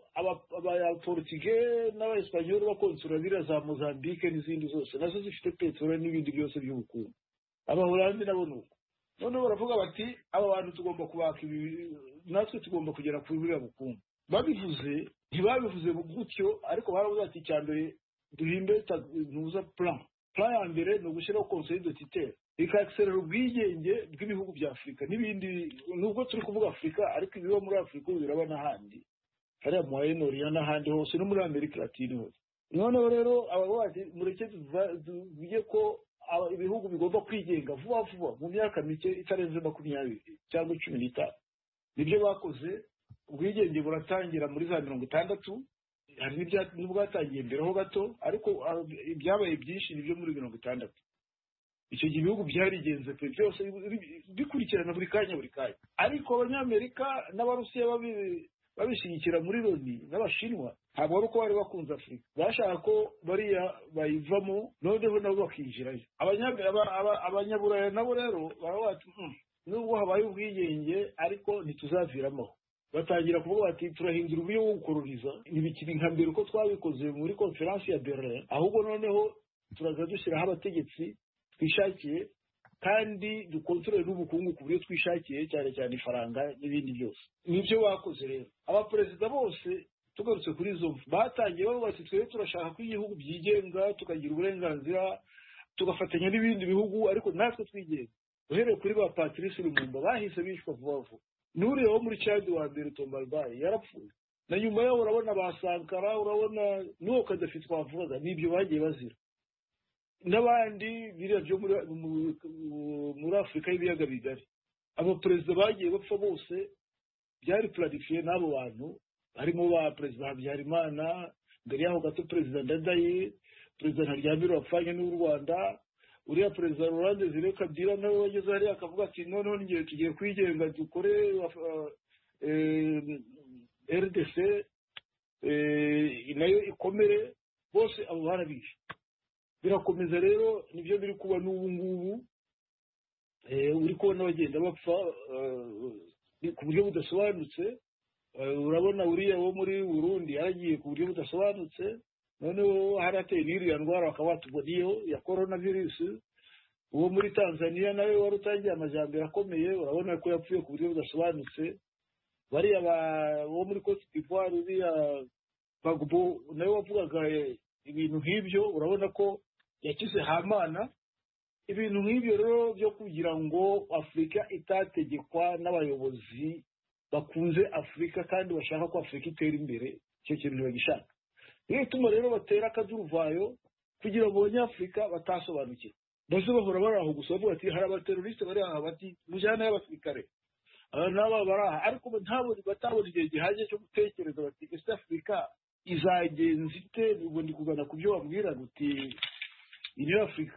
abaportuge n'abaespanyoli bakontorora biriya za mozambique n'izindi zose nazo zifite peteroli n'ibindi byose by'ubukungu abahorandi nabo ni uko noneho baravuga bati aba bantu tugomba kubaka ibi natwe tugomba kugera kuri buriya bukungu babivuze ntibabivuze gutyo ariko baravuga ati icya mbere duhimbe ntuza plan plan ya mbere ni ugushyiraho conseil de tutelle ikakiserera ubwigenge bw'ibihugu bya afurika n'ibindi nubwo turi kuvuga afurika ariko ibiba muri afurika biraba n'ahandi hariya mu wayenoriya n'ahandi hose no muri amerika latine hose noneho rero abavuga ati mureke tuvuge ko ibihugu bigomba kwigenga vuba vuba mu myaka mike itarenze makumyabiri cyangwa cumi n'itanu nibyo bakoze ubwigenge buratangira muri za mirongo itandatu hari n'ubwatangiye mbere ho gato ariko ibyabaye byinshi nibyo muri mirongo itandatu icyo gihe ibihugu byarigenze pe byose bikurikirana buri kanya buri kanya ariko abanyamerika n'abarusiya babishyigikira muri loni n'abashinwa ntabwo ari uko bari bakunze afurika bashaka ko bariya bayivamo noneho nabo bakinjirayo abanyaburaya nabo rero baravuga bati nubwo habaye ubwigenge ariko ntituzaviramo batangira kuvuga bati turahindura uburyo bwo gukoroniza ntibikiri nka mbere uko twabikoze muri konferansi ya Berlin ahubwo noneho turaza dushyiraho abategetsi twishakiye kandi dukontorore n'ubukungu ku buryo twishakiye cyane cyane ifaranga n'ibindi byose nibyo bakoze rero abaperezida bose tugarutse kuri izo batangiye bavuga ati twebwe turashaka ko igihugu byigenga tukagira uburenganzira tugafatanya n'ibindi bihugu ariko natwe twigenga uhereye kuri ba Patrice Lumumba bahise bishwa vuba vuba n'uriya wo muri Chad wa mbere Tombalbaye yarapfuye na nyuma yaho urabona ba Sankara urabona n'uwo Kadafi twavugaga n'ibyo bagiye bazira n'abandi biriya byo muri afurika y'ibiyaga bigari abaperezida bagiye bapfa bose byari planifiye n'abo bantu harimo ba perezida Habyarimana mbere yaho gato perezida Ndadaye perezida Ntaryamira wapfanye n'u Rwanda uriya perezida Laurent Désiré Kabila nawe wageze hariya akavuga ati noneho ngiye tugiye kwigenga dukore R D C nayo ikomere bose abo barabishe birakomeza rero nibyo biri kuba n'ubu ngubu uri kubona bagenda bapfa ku buryo budasobanutse urabona uriya wo muri Burundi yaragiye ku buryo budasobanutse noneho harateye n'iriya ndwara bakaba batuboniyeho ya corona virus uwo muri Tanzania nawe wari utangiye amajyambere akomeye urabona ko yapfuye ku buryo budasobanutse bariya bo muri Cote d'Ivoire uriya Gbagbo nawe wavugaga ibintu nk'ibyo urabona ko yakize hamana ibintu nk'ibyo rero byo kugira ngo Afurika itategekwa n'abayobozi bakunze Afurika kandi bashaka ko Afurika itera imbere icyo kintu bagishaka niyo ituma rero batera akaduruvayo kugira ngo abanyafurika batasobanukirwa baze bahora bari aho gusa bavuga ati hari abateroriste bari aha bati mujyana y'abasirikare n'aba bari aha ariko batabona igihe gihagije cyo gutekereza bati ese Afurika izagenza ite ubwo ndi kugana ku byo wabwira uti iyo Afurika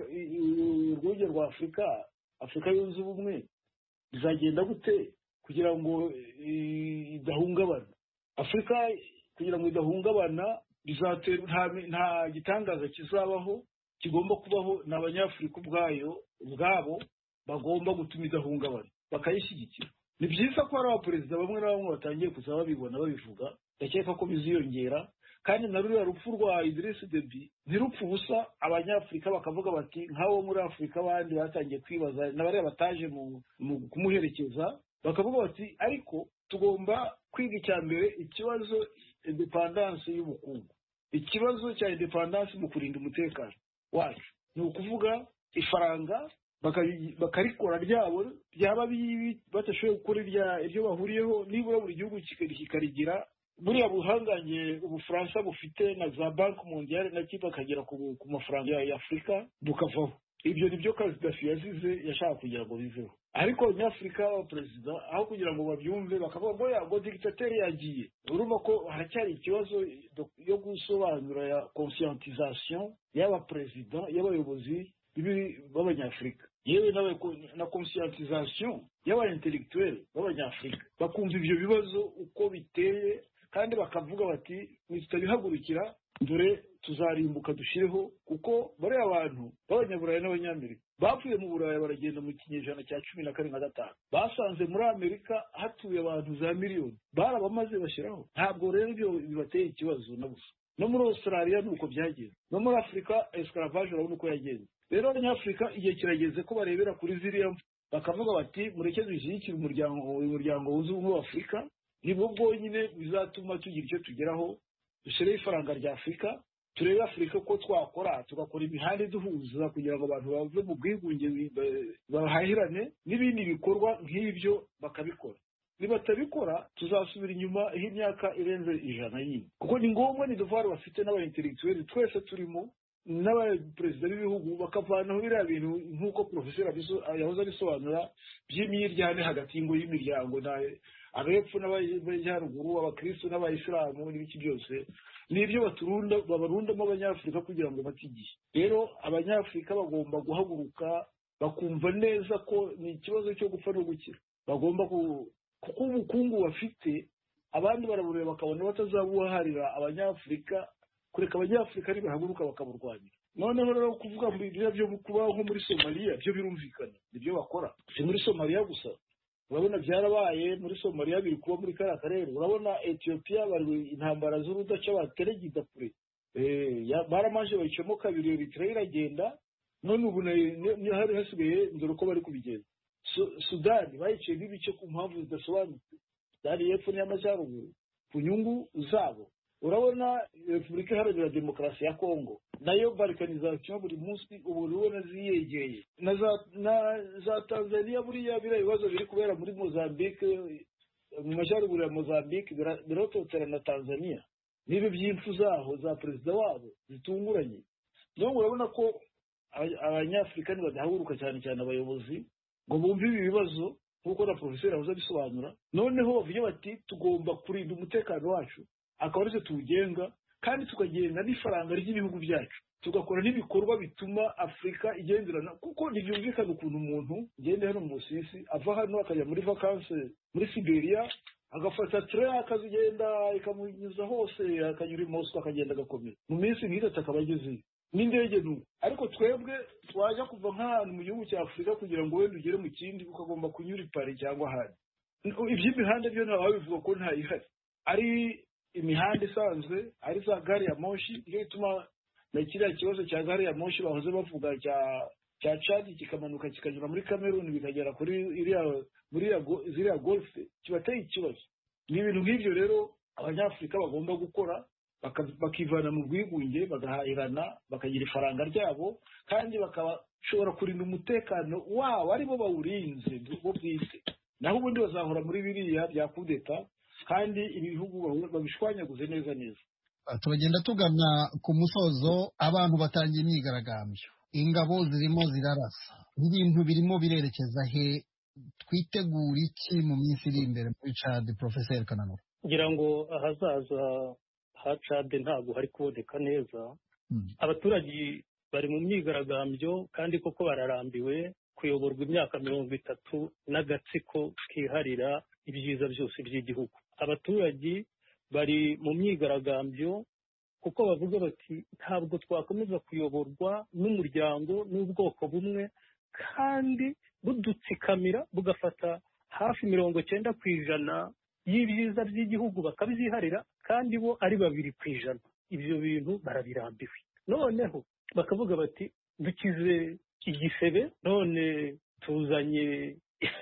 urwego rwa Afurika Afurika yunze ubumwe bizagenda gute kugira ngo idahungabana Afurika kugira ngo idahungabana bizatera nta gitangaza kizabaho kigomba kubaho n'abanyafurika ubwayo ubwabo bagomba gutuma idahungabana bakayishyigikira ni byiza ko hari abaperezida bamwe na bamwe batangiye kuzaba babibona babivuga ndakeka ko biziyongera kandi na ruriya rupfu rwa Idriss Deby ntirupfu ubusa abanyafurika bakavuga bati nk'abo muri Afurika abandi batangiye kwibaza n'abariya bataje mu kumuherekeza bakavuga bati ariko tugomba kwiga icya mbere ikibazo independence y'ubukungu ikibazo cya independence mu kurinda umutekano wacu ni ukuvuga ifaranga bakarikora ryabo byaba batashoboye gukora iryo bahuriyeho nibura buri gihugu kikarigira buriya buhanganye Ubufaransa bufite na za banki mondiale nacyo bakagera ku mafaranga ya Afurika bukavaho ibyo nibyo Gaddafi yazize yashaka kugira ngo biveho ariko Nyafurika abaperezida aho kugira ngo babyumve bakavuga ngo yago dictateur yagiye urumva ko haracyari ikibazo yo gusobanura ya conscientisation y'abaperezida y'abayobozi b'abanyafurika yewe na conscientisation y'abaintellectuel b'abanyafurika bakumva ibyo bibazo uko biteye kandi bakavuga bati nitutabihagurukira dore tuzarimbuka dushireho, kuko bariya abantu b'abanyaburayi n'abanyamerika bapfuye mu burayi baragenda mu kinyejana cya cumi na kane na gatanu, basanze muri amerika hatuye abantu za miliyoni, barabamaze bashyiraho. Ntabwo rero ibyo bibateye ikibazo na busa. No muri Australia ni uko byagenze, no muri Afurika esclavage urabona uko yagenze. Rero abanyafurika igihe kirageze ko barebera kuri ziriya bakavuga bati mureke dushyigikire umuryango umuryango wunze ubumwe wa Afurika, nibwo bwonyine bizatuma tugira icyo tugeraho. Dushyireho ifaranga rya Afurika, turebe Afurika ko twakora tugakora imihanda iduhuza kugira ngo abantu bave mu bwigunge bahahirane, n'ibindi bikorwa nk'ibyo bakabikora. Nibatabikora tuzasubira inyuma y'imyaka irenze ijana yindi, kuko ni ngombwa ni devoir bafite n'abaintellectuels twese turimo n'abaperezida b'ibihugu bakavanaho biriya bintu nk'uko professeur yahoze abisobanura by'imyiryane hagati y'ingo y'imiryango abepfo n'abajyaruguru, abakristo n'abayisilamu n'ibiki byose. Nibyo baturunda babarundamo abanyafurika kugira ngo batigiye. Rero abanyafurika bagomba guhaguruka bakumva neza ko ni ikibazo cyo gupfa no gukira. Bagomba ku kuko ubukungu bafite abandi barabureba bakabona batazabuharira abanyafurika, kureka abanyafurika nibahaguruka bakaburwanira. Noneho rero kuvuga mu byo byo kubaho nko muri Somalia byo birumvikana, nibyo bakora. Si muri Somalia gusa, urabona byarabaye muri Somalia, biri kuba muri kariya karere. Urabona Ethiopia bari intambara z'urudaca bateregida kure, eh baramaje bayicamo kabiri, Eritrea iragenda, none ubu hari hasigaye ndoro ko bari kubigenza. Sudani bayiciye n'ibice ku mpamvu zidasobanutse, Sudani y'Epfo n'Amajyaruguru ku nyungu zabo. Urabona Repubulika Iharanira Demokarasi ya Kongo nayo balkanization buri munsi ubu urabona ziyegeye, na za na za Tanzania buriya bira ibibazo biri kubera muri Mozambique, mu majyaruguru ya Mozambique birototera na Tanzania, nibi by'impfu zaho za perezida wabo zitunguranye. None urabona ko abanyafurika badahaguruka cyane cyane abayobozi ngo bumve ibi bibazo nk'uko na professeur yahoze abisobanura. Noneho bavuye bati tugomba kurinda umutekano wacu, akaba aricyo tuwugenga, kandi tukagenga n'ifaranga ry'ibihugu byacu, tugakora n'ibikorwa bituma Afurika igenderana. Kuko ntibyumvikana ukuntu umuntu ugenda hano mu Busuwisi ava hano akajya muri vacances muri Siberia, agafata train akazigenda ikamunyuza hose, akanyura i Moscow akagenda agakomeza mu minsi nk'itatu akaba agezeyo n'indege n'ubu. Ariko twebwe twajya kuva nk'ahantu mu gihugu cya Afurika kugira ngo wenda ugere mu kindi ukagomba kunyura i Paris cyangwa ahandi. Iby'imihanda byo ntawe bivuga ko ntayihari, ari imihanda isanzwe, ari za gari ya moshi. Iyo ituma na kiriya kibazo cya gari ya moshi bahoze bavuga cya cya Chad kikamanuka kikanyura muri Cameroon bikagera kuri iriya muri ziriya golf, kibateye ikibazo. Ni ibintu nk'ibyo rero abanyafurika bagomba gukora, bakivana mu bwigunge, bagahahirana, bakagira ifaranga ryabo, kandi bakabashobora kurinda umutekano wabo aribo bawurinze bo bwite. Naho ubundi bazahora muri biriya bya kudeta, kandi ibihugu babishwanyaguze neza neza. Turagenda tugana ku musozo, abantu batangiye imyigaragambyo, ingabo zirimo zirarasa, n'ibintu birimo birerekeza he? Twitegura iki mu minsi iri imbere muri Chad, Professeur Kananura? Ngira ngo ahazaza ha Chad ntabwo hari kuboneka neza. hmm. Abaturage bari mu myigaragambyo, kandi koko bararambiwe kuyoborwa imyaka mirongo itatu n'agatsiko kiharira ibyiza byose by'igihugu. Abaturage bari mu myigaragambyo kuko bavuga bati ntabwo twakomeza kuyoborwa n'umuryango n'ubwoko bumwe, kandi budutsikamira bugafata hafi mirongo cyenda ku ijana y'ibyiza by'igihugu bakabyiharira, kandi bo ari babiri ku ijana. Ibyo bintu barabirambiwe. Noneho bakavuga bati dukize igisebe, none tuzanye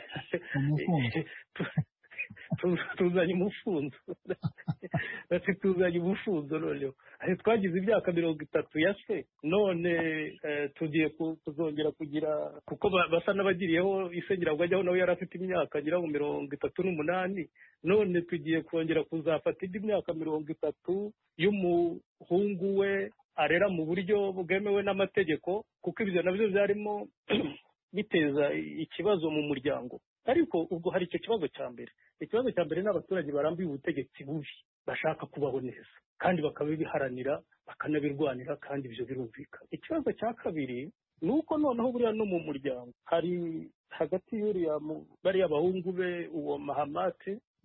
tuzanye umufunzo bati tuzanye umufunzo noneho twagize imyaka mirongo itatu ya se, none tugiye kuzongera kugira, kuko basa n'abagiriyeho isengera ngo ajyaho nawe yari afite imyaka agira ngo mirongo itatu n'umunani, none tugiye kongera kuzafata indi myaka mirongo itatu y'umuhungu we arera mu buryo bwemewe n'amategeko, kuko ibyo nabyo byarimo biteza ikibazo mu muryango. Ariko ubwo hari icyo kibazo cya mbere. Ikibazo cya mbere n'abaturage barambiwe ubutegetsi bubi, bashaka kubaho neza, kandi bakabiharanira bakanabirwanira, kandi ibyo birumvikana. Ikibazo cya kabiri ni uko noneho buriya no mu muryango hari hagati y'uriya bariya bahungu be, uwo Mahamate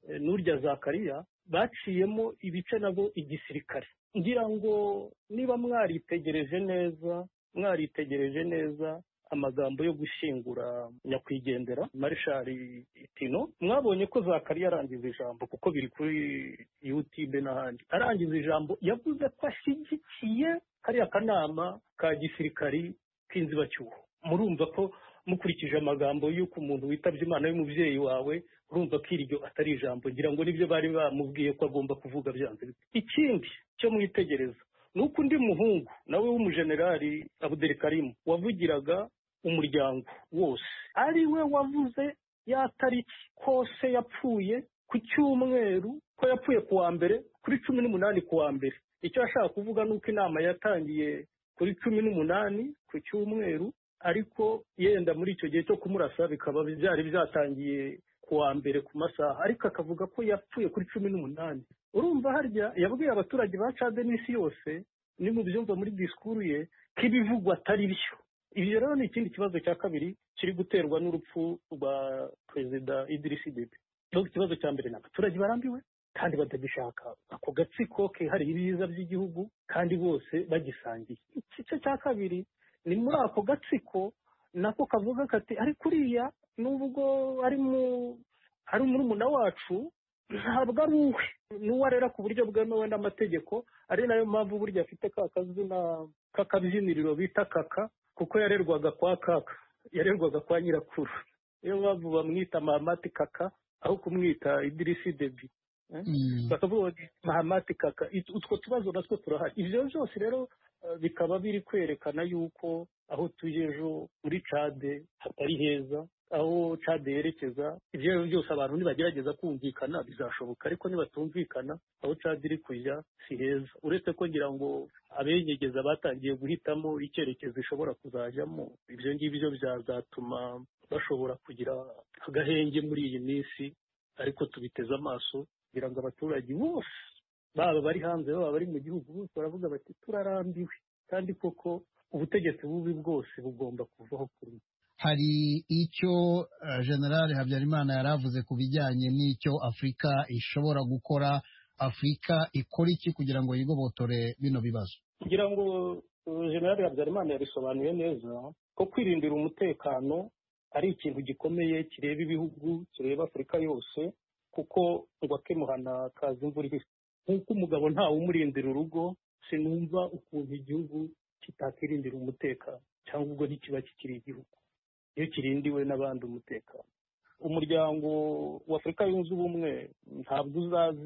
n'urya Zakariya baciyemo ibice nabo igisirikare. Ngira ngo niba mwaritegereje neza mwaritegereje neza amagambo yo gushyingura nyakwigendera Marshal Itino, mwabonye ko Zakariya arangiza ijambo, kuko biri kuri YouTube n'ahandi, arangiza ijambo yavuze ko ashyigikiye kariya kanama ka gisirikari k'inzibacyuho. Murumva ko mukurikije amagambo y'uko umuntu witabye Imana y'umubyeyi wawe, urumva ko iryo atari ijambo. Ngira ngo nibyo bari bamubwiye ko agomba kuvuga byanze. Ikindi cyo mwitegereza nuko undi muhungu nawe w'umujenerali Abdel Karim wavugiraga umuryango wose, ari we wavuze ya tariki kose yapfuye ku cyumweru, ko yapfuye ku wa mbere kuri cumi n'umunani ku wa mbere. Icyo ashaka kuvuga nuko inama yatangiye kuri cumi n'umunani ku cyumweru, ariko yenda muri icyo gihe cyo kumurasa bikaba byari byatangiye ku wa mbere ku masaha, ariko akavuga ko yapfuye kuri cumi n'umunani. Urumva harya yabwiye abaturage ba Cade n'isi yose, ni mu byumva muri disikuru ye, ko ibivugwa atari byo. Ibyo rero ni ikindi kibazo cya kabiri kiri guterwa n'urupfu rwa Perezida Idriss Deby. Ikibazo cya mbere ni abaturage barambiwe kandi batagishaka ako gatsiko kihariye ibiza by'igihugu kandi bose bagisangiye. Igice cya kabiri ni muri ako gatsiko nako kavuga kati ariko uriya nubwo ari mu ari murumuna wacu ntabwo ari uwe, n'uwo arera ku buryo bwemewe n'amategeko, ari nayo mpamvu burya afite ka kazina k'akabyiniriro bita kaka, kuko yarerwaga kwa kaka, yarerwaga kwa nyirakuru. Iyo mpamvu bamwita Mahamati Kaka aho kumwita Idriss Deby. Bakavuga Mahamati Kaka. Utwo tubazo natwo turahari. Ibyo byose rero bikaba biri kwerekana yuko aho tuje ejo muri Cade hatari heza, aho Cade yerekeza. Ibyo byose abantu nibagerageza kumvikana bizashoboka, ariko nibatumvikana aho Cade iri kujya si heza. Uretse ko ngira ngo abenyegeza batangiye guhitamo icyerekezo ishobora kuzajyamo, ibyo ngibyo byazatuma bashobora kugira agahenge muri iyi minsi, ariko tubiteze amaso kugira ngo abaturage bose baba bari hanze baba bari mu gihugu bose baravuga bati turarambiwe, kandi koko ubutegetsi bubi bwose bugomba kuvaho kuri. Hari icyo uh, General Habyarimana yaravuze ku bijyanye n'icyo Afurika ishobora gukora. Afurika ikora iki kugira ngo yigobotore bino bibazo? Kugira ngo uh, General Habyarimana yabisobanuye neza ko kwirindira umutekano ari ikintu gikomeye kireba ibihugu, kireba Afurika yose, kuko ngo akemuhana kaza imvura ihise. Nk'uko umugabo ntawe umurindira urugo, sinumva ukuntu igihugu kitakirindira umutekano, cyangwa ubwo ntikiba kikiri igihugu iyo kirindiwe n'abandi umutekano. Umuryango wa Afurika yunze ubumwe ntabwo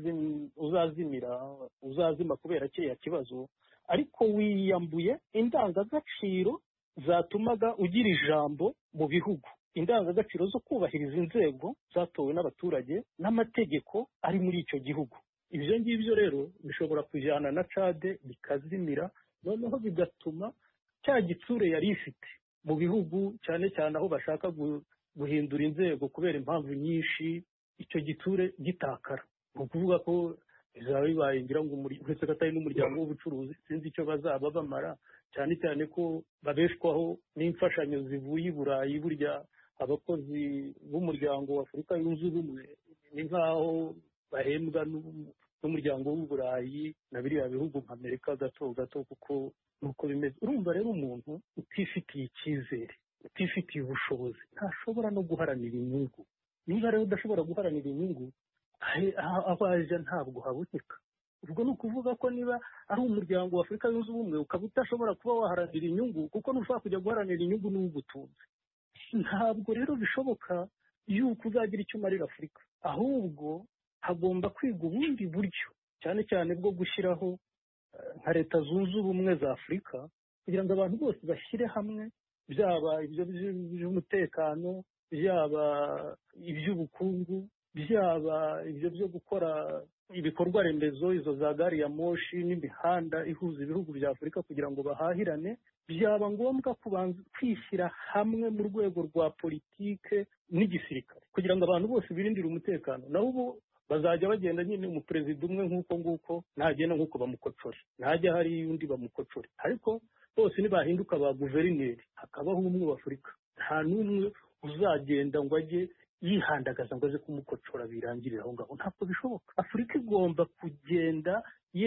uzazimira uzazima kubera kiriya kibazo, ariko wiyambuye indangagaciro zatumaga ugira ijambo mu bihugu, indangagaciro zo kubahiriza inzego zatowe n'abaturage n'amategeko ari muri icyo gihugu. Ibyo ngibyo rero bishobora kujyana na Cade bikazimira, noneho bigatuma cya gitsure yari ifite mu bihugu, cyane cyane aho bashaka guhindura inzego kubera impamvu nyinshi, icyo gitsure gitakara. Ni ukuvuga ko bizaba bibaye ngira ngo uretse ko atari n'umuryango w'ubucuruzi, sinzi icyo bazaba bamara, cyane cyane ko babeshwaho n'imfashanyo zivuye i Burayi. Burya abakozi b'umuryango wa Afurika yunze ubumwe ni nk'aho bahembwa n'umuryango w'uburayi na biriya bihugu nka Amerika gato gato, kuko nuko bimeze. Urumva rero umuntu utifitiye icyizere, utifitiye ubushobozi, ntashobora no guharanira inyungu. Niba rero udashobora guharanira inyungu, aho aje ntabwo haboneka. Ubwo ni ukuvuga ko niba ari umuryango wa Afurika yunze ubumwe ukaba utashobora kuba waharanira inyungu, kuko ntushobora kujya guharanira inyungu n'ugutunze, ntabwo rero bishoboka yuko uzagira icyo umarira Afurika. Ahubwo hagomba kwiga ubundi buryo, cyane cyane bwo gushyiraho nka Leta zunze ubumwe za Afurika, kugira ngo abantu bose bashyire hamwe, byaba ibyo by'umutekano, byaba iby'ubukungu, byaba ibyo byo gukora ibikorwa remezo, izo za gari ya moshi n'imihanda ihuza ibihugu bya Afurika kugira ngo bahahirane. Byaba ngombwa kubanza kwishyira hamwe mu rwego rwa politike n'igisirikare kugira ngo abantu bose birindire umutekano. Naho ubu bazajya bagenda nyine umuperezida umwe nk'uko nguko, ntagenda nk'uko bamukocore, ntajya hari undi bamukocore, ariko bose nibahinduka ba guverineri hakabaho umwe wa Afurika. Nta n'umwe uzagenda ngo ajye yihandagaza ngo aze kumukocora birangirira aho ngaho. Ntabwo bishoboka. Afurika igomba kugenda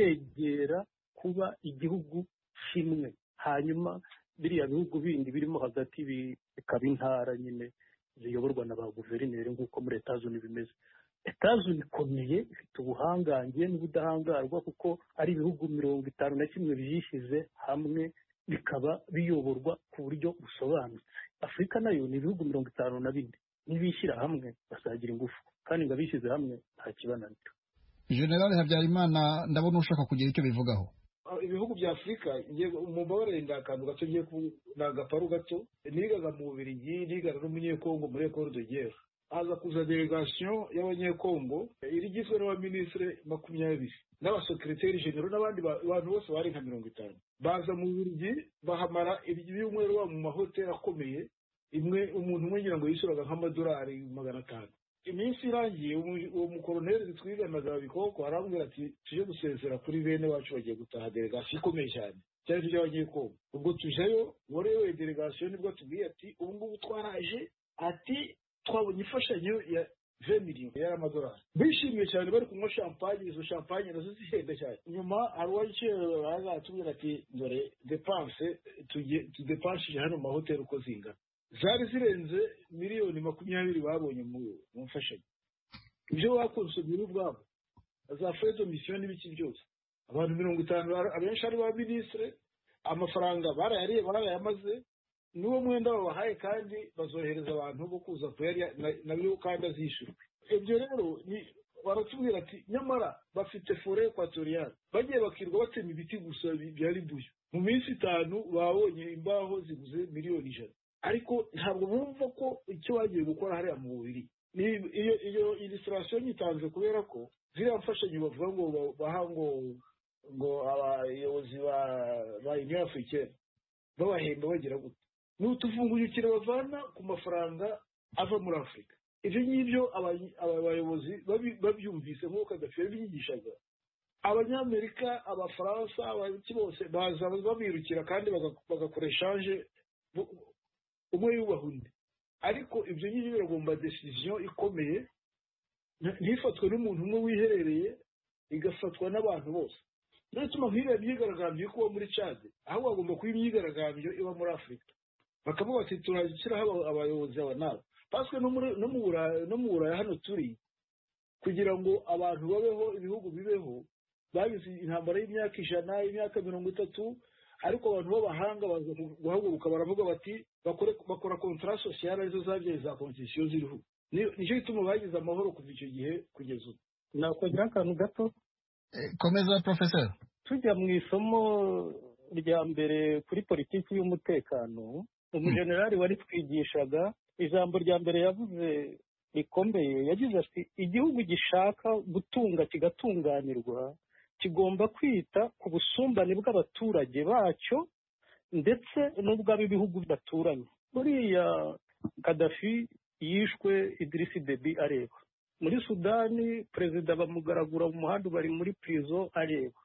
yegera kuba igihugu kimwe, hanyuma biriya bihugu bindi birimo hagati bikaba intara nyine ziyoborwa na ba guverineri nk'uko muri Etazuni bimeze. Etazuni ikomeye, ifite ubuhangange n'ubudahangarwa kuko ari ibihugu mirongo itanu na kimwe byishyize hamwe bikaba biyoborwa ku buryo busobanutse. Afurika nayo ni ibihugu mirongo itanu na bine, nibishyira hamwe bazagira ingufu, kandi ngo abishyize hamwe nta kibananira. General Habyarimana, ndabona ushaka kugira icyo bivugaho. Ibihugu bya Afurika umubare ndakantu gato ngiye ku nagaparu gato, nigaga mu Bubiligi, nigaga n'umunyekongo muri Ecole de Guerre. Haza kuza delegation y'abanyekongo iri gizwe n'abaminisitiri makumyabiri n'abasekreteri general n'abandi bantu bose bari nka mirongo itanu. Baza mu Bubiligi bahamara ibyumweru wa mu mahoteli akomeye, imwe umuntu umwe ngira ngo yishyuraga nk'amadolari magana atanu. Iminsi irangiye uwo mukoroneri twiganaga Bikoko arambwira ati tuje gusezera kuri bene wacu bagiye gutaha delegation ikomeye cyane cyari tuje abanyekongo. Ubwo tujeyo worewe delegation nibwo tubwiye ati ubu ngubu twaraje, ati twabonye imfashanyo ya vingt miliyoni y'amadolari. Bishimiye cyane bari kunywa champagne, izo champagne nazo zihenda cyane. Nyuma hari uwacyerewe baza atubwira ati dore depense tudepanshije hano mu mahoteli uko zingana, zari zirenze miliyoni makumyabiri babonye mu mfashanyo. Ibyo bakonsomye ubwabo za fredo mission n'ibiki byose, abantu mirongo itanu abenshi ari ba ministre, amafaranga barayariye barayamaze, n'uwo mwenda babahaye kandi bazohereza abantu bo kuza kuyarya nabyo kandi azishyurwa. Ibyo rero baratubwira ati nyamara bafite forêt équatoriale, bagiye bakirwa batema ibiti gusa byari buyo, mu minsi itanu babonye imbaho ziguze miliyoni ijana. Ariko ntabwo bumva ko icyo bagiye gukora hariya mu Bubiligi. Iyo iyo illustration yitanze kubera ko ziriya mfashanyo bavuga ngo baha ngo ngo abayobozi ba ba Union Africaine babahemba bagira gute, n'utuvungukire bavana ku mafaranga ava muri Afurika. Ibyo ngibyo abayobozi babyumvise nk'uko Kadafi yabigishaga, Abanyamerika, Abafaransa, abaki bose baza babirukira kandi bagakora exchange umwe yubaha undi. Ariko ibyo ngibyo biragomba decision ikomeye, ntifatwe n'umuntu umwe wiherereye, igafatwa n'abantu bose. Natuma nk'iriya myigaragambyo kuba muri Chad, aho bagomba kuba imyigaragambyo iba muri Afurika, bakavuga bati turashyiraho abayobozi aba nabo. Paswe no mu Buraya hano turi, kugira ngo abantu babeho, ibihugu bibeho, bagize intambara y'imyaka ijana, imyaka mirongo itatu, ariko abantu b'abahanga baza guhaguruka baravuga bati bakora contrat social arizo zabyaye za constitution ziriho. Nicyo gituma bagize amahoro kuva icyo gihe kugeza ubu. Nakogira akantu gato. Komeza Professor. Tujya mu isomo rya mbere kuri politiki y'umutekano, umujenerali wari twigishaga ijambo rya mbere yavuze rikomeye, yagize ati igihugu gishaka gutunga kigatunganirwa kigomba kwita ku busumbane bw'abaturage bacyo ndetse n'ubw'ab'ibihugu bidaturanye. Buriya Kadafi yishwe Idriss Deby areba. Muri Sudani perezida bamugaragura mu muhanda bari muri prison areba.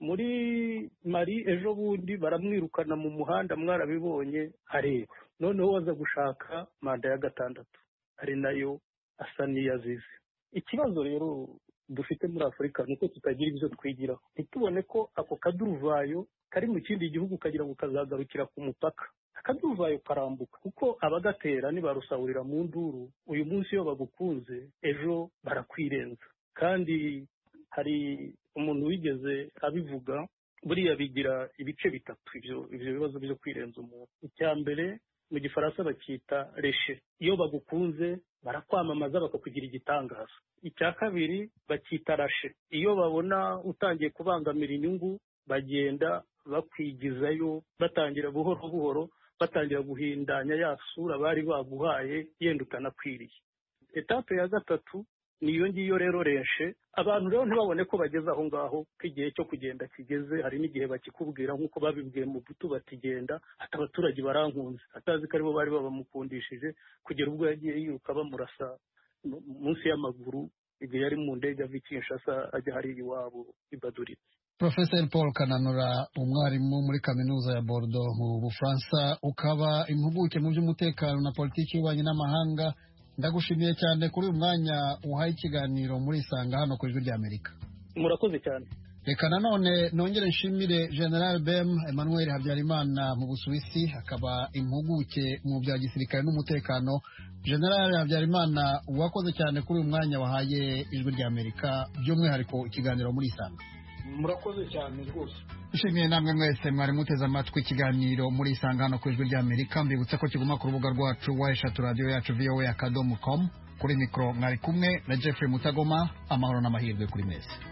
Muri Mali ejo bundi baramwirukana mu muhanda mwarabibonye areba. Noneho waza gushaka manda ya gatandatu, ari nayo asa n'iyazize. Ikibazo rero dufite muri Afurika nuko tutagira ibyo twigiraho, ntitubone ko ako kaduruvayo kari mu kindi gihugu kagira ngo kazagarukira ku mupaka. Akaduruvayo karambuka kuko abagatera nibarusahurira mu nduru, uyu munsi iyo bagukunze ejo barakwirenza. Kandi hari umuntu wigeze abivuga, buriya bigira ibice bitatu ibyo ibyo bibazo byo kwirenza umuntu. Icya mbere mu gifaransa bakita reshe, iyo bagukunze barakwamamaza bakakugira igitangaza. Icya kabiri bakita rashe, iyo babona utangiye kubangamira inyungu bagenda bakwigizayo, batangira buhoro buhoro, batangira guhindanya ya sura bari baguhaye yenda utanakwiriye. Etape ya gatatu niyo ngiyo rero reshe, abantu rero ntibabone ko bageze aho ngaho, ko igihe cyo kugenda kigeze. Hari n'igihe bakikubwira nk'uko babibwiye mu butu batigenda, ati abaturage barankunze, atazi ko aribo bari babamukundishije, kugera ubwo yagiye yiruka bamurasa munsi y'amaguru igihe yari mu ndege ava i Kinshasa ajya hariya iwabo i Baduri. Professor Paul Kananura, umwarimu muri kaminuza ya Bordeaux mu Bufaransa, ukaba impuguke mu by'umutekano na politiki y'ububanyi n'amahanga, ndagushimiye cyane kuri uyu mwanya uhaye ikiganiro muri Isanga hano ku Ijwi ry'Amerika. murakoze cyane. Reka nanone nongere nshimire General Bem Emmanuel Habyarimana mu Busuwisi, akaba impuguke mu bya gisirikare n'umutekano. General Habyarimana, wakoze cyane kuri uyu mwanya wahaye Ijwi ry'Amerika, by'umwihariko ikiganiro muri Isanga. murakoze cyane rwose. Nshimiye namwe mwese mwari muteze amatwi ikiganiro muri Isanga hano ku Ijwi ry'Amerika. Mbibutsa ko kiguma ku rubuga rwacu wa eshatu radio yacu v o a akadomo com. Kuri mikoro mwari kumwe na Jeffrey Mutagoma. Amahoro n'amahirwe kuri mese.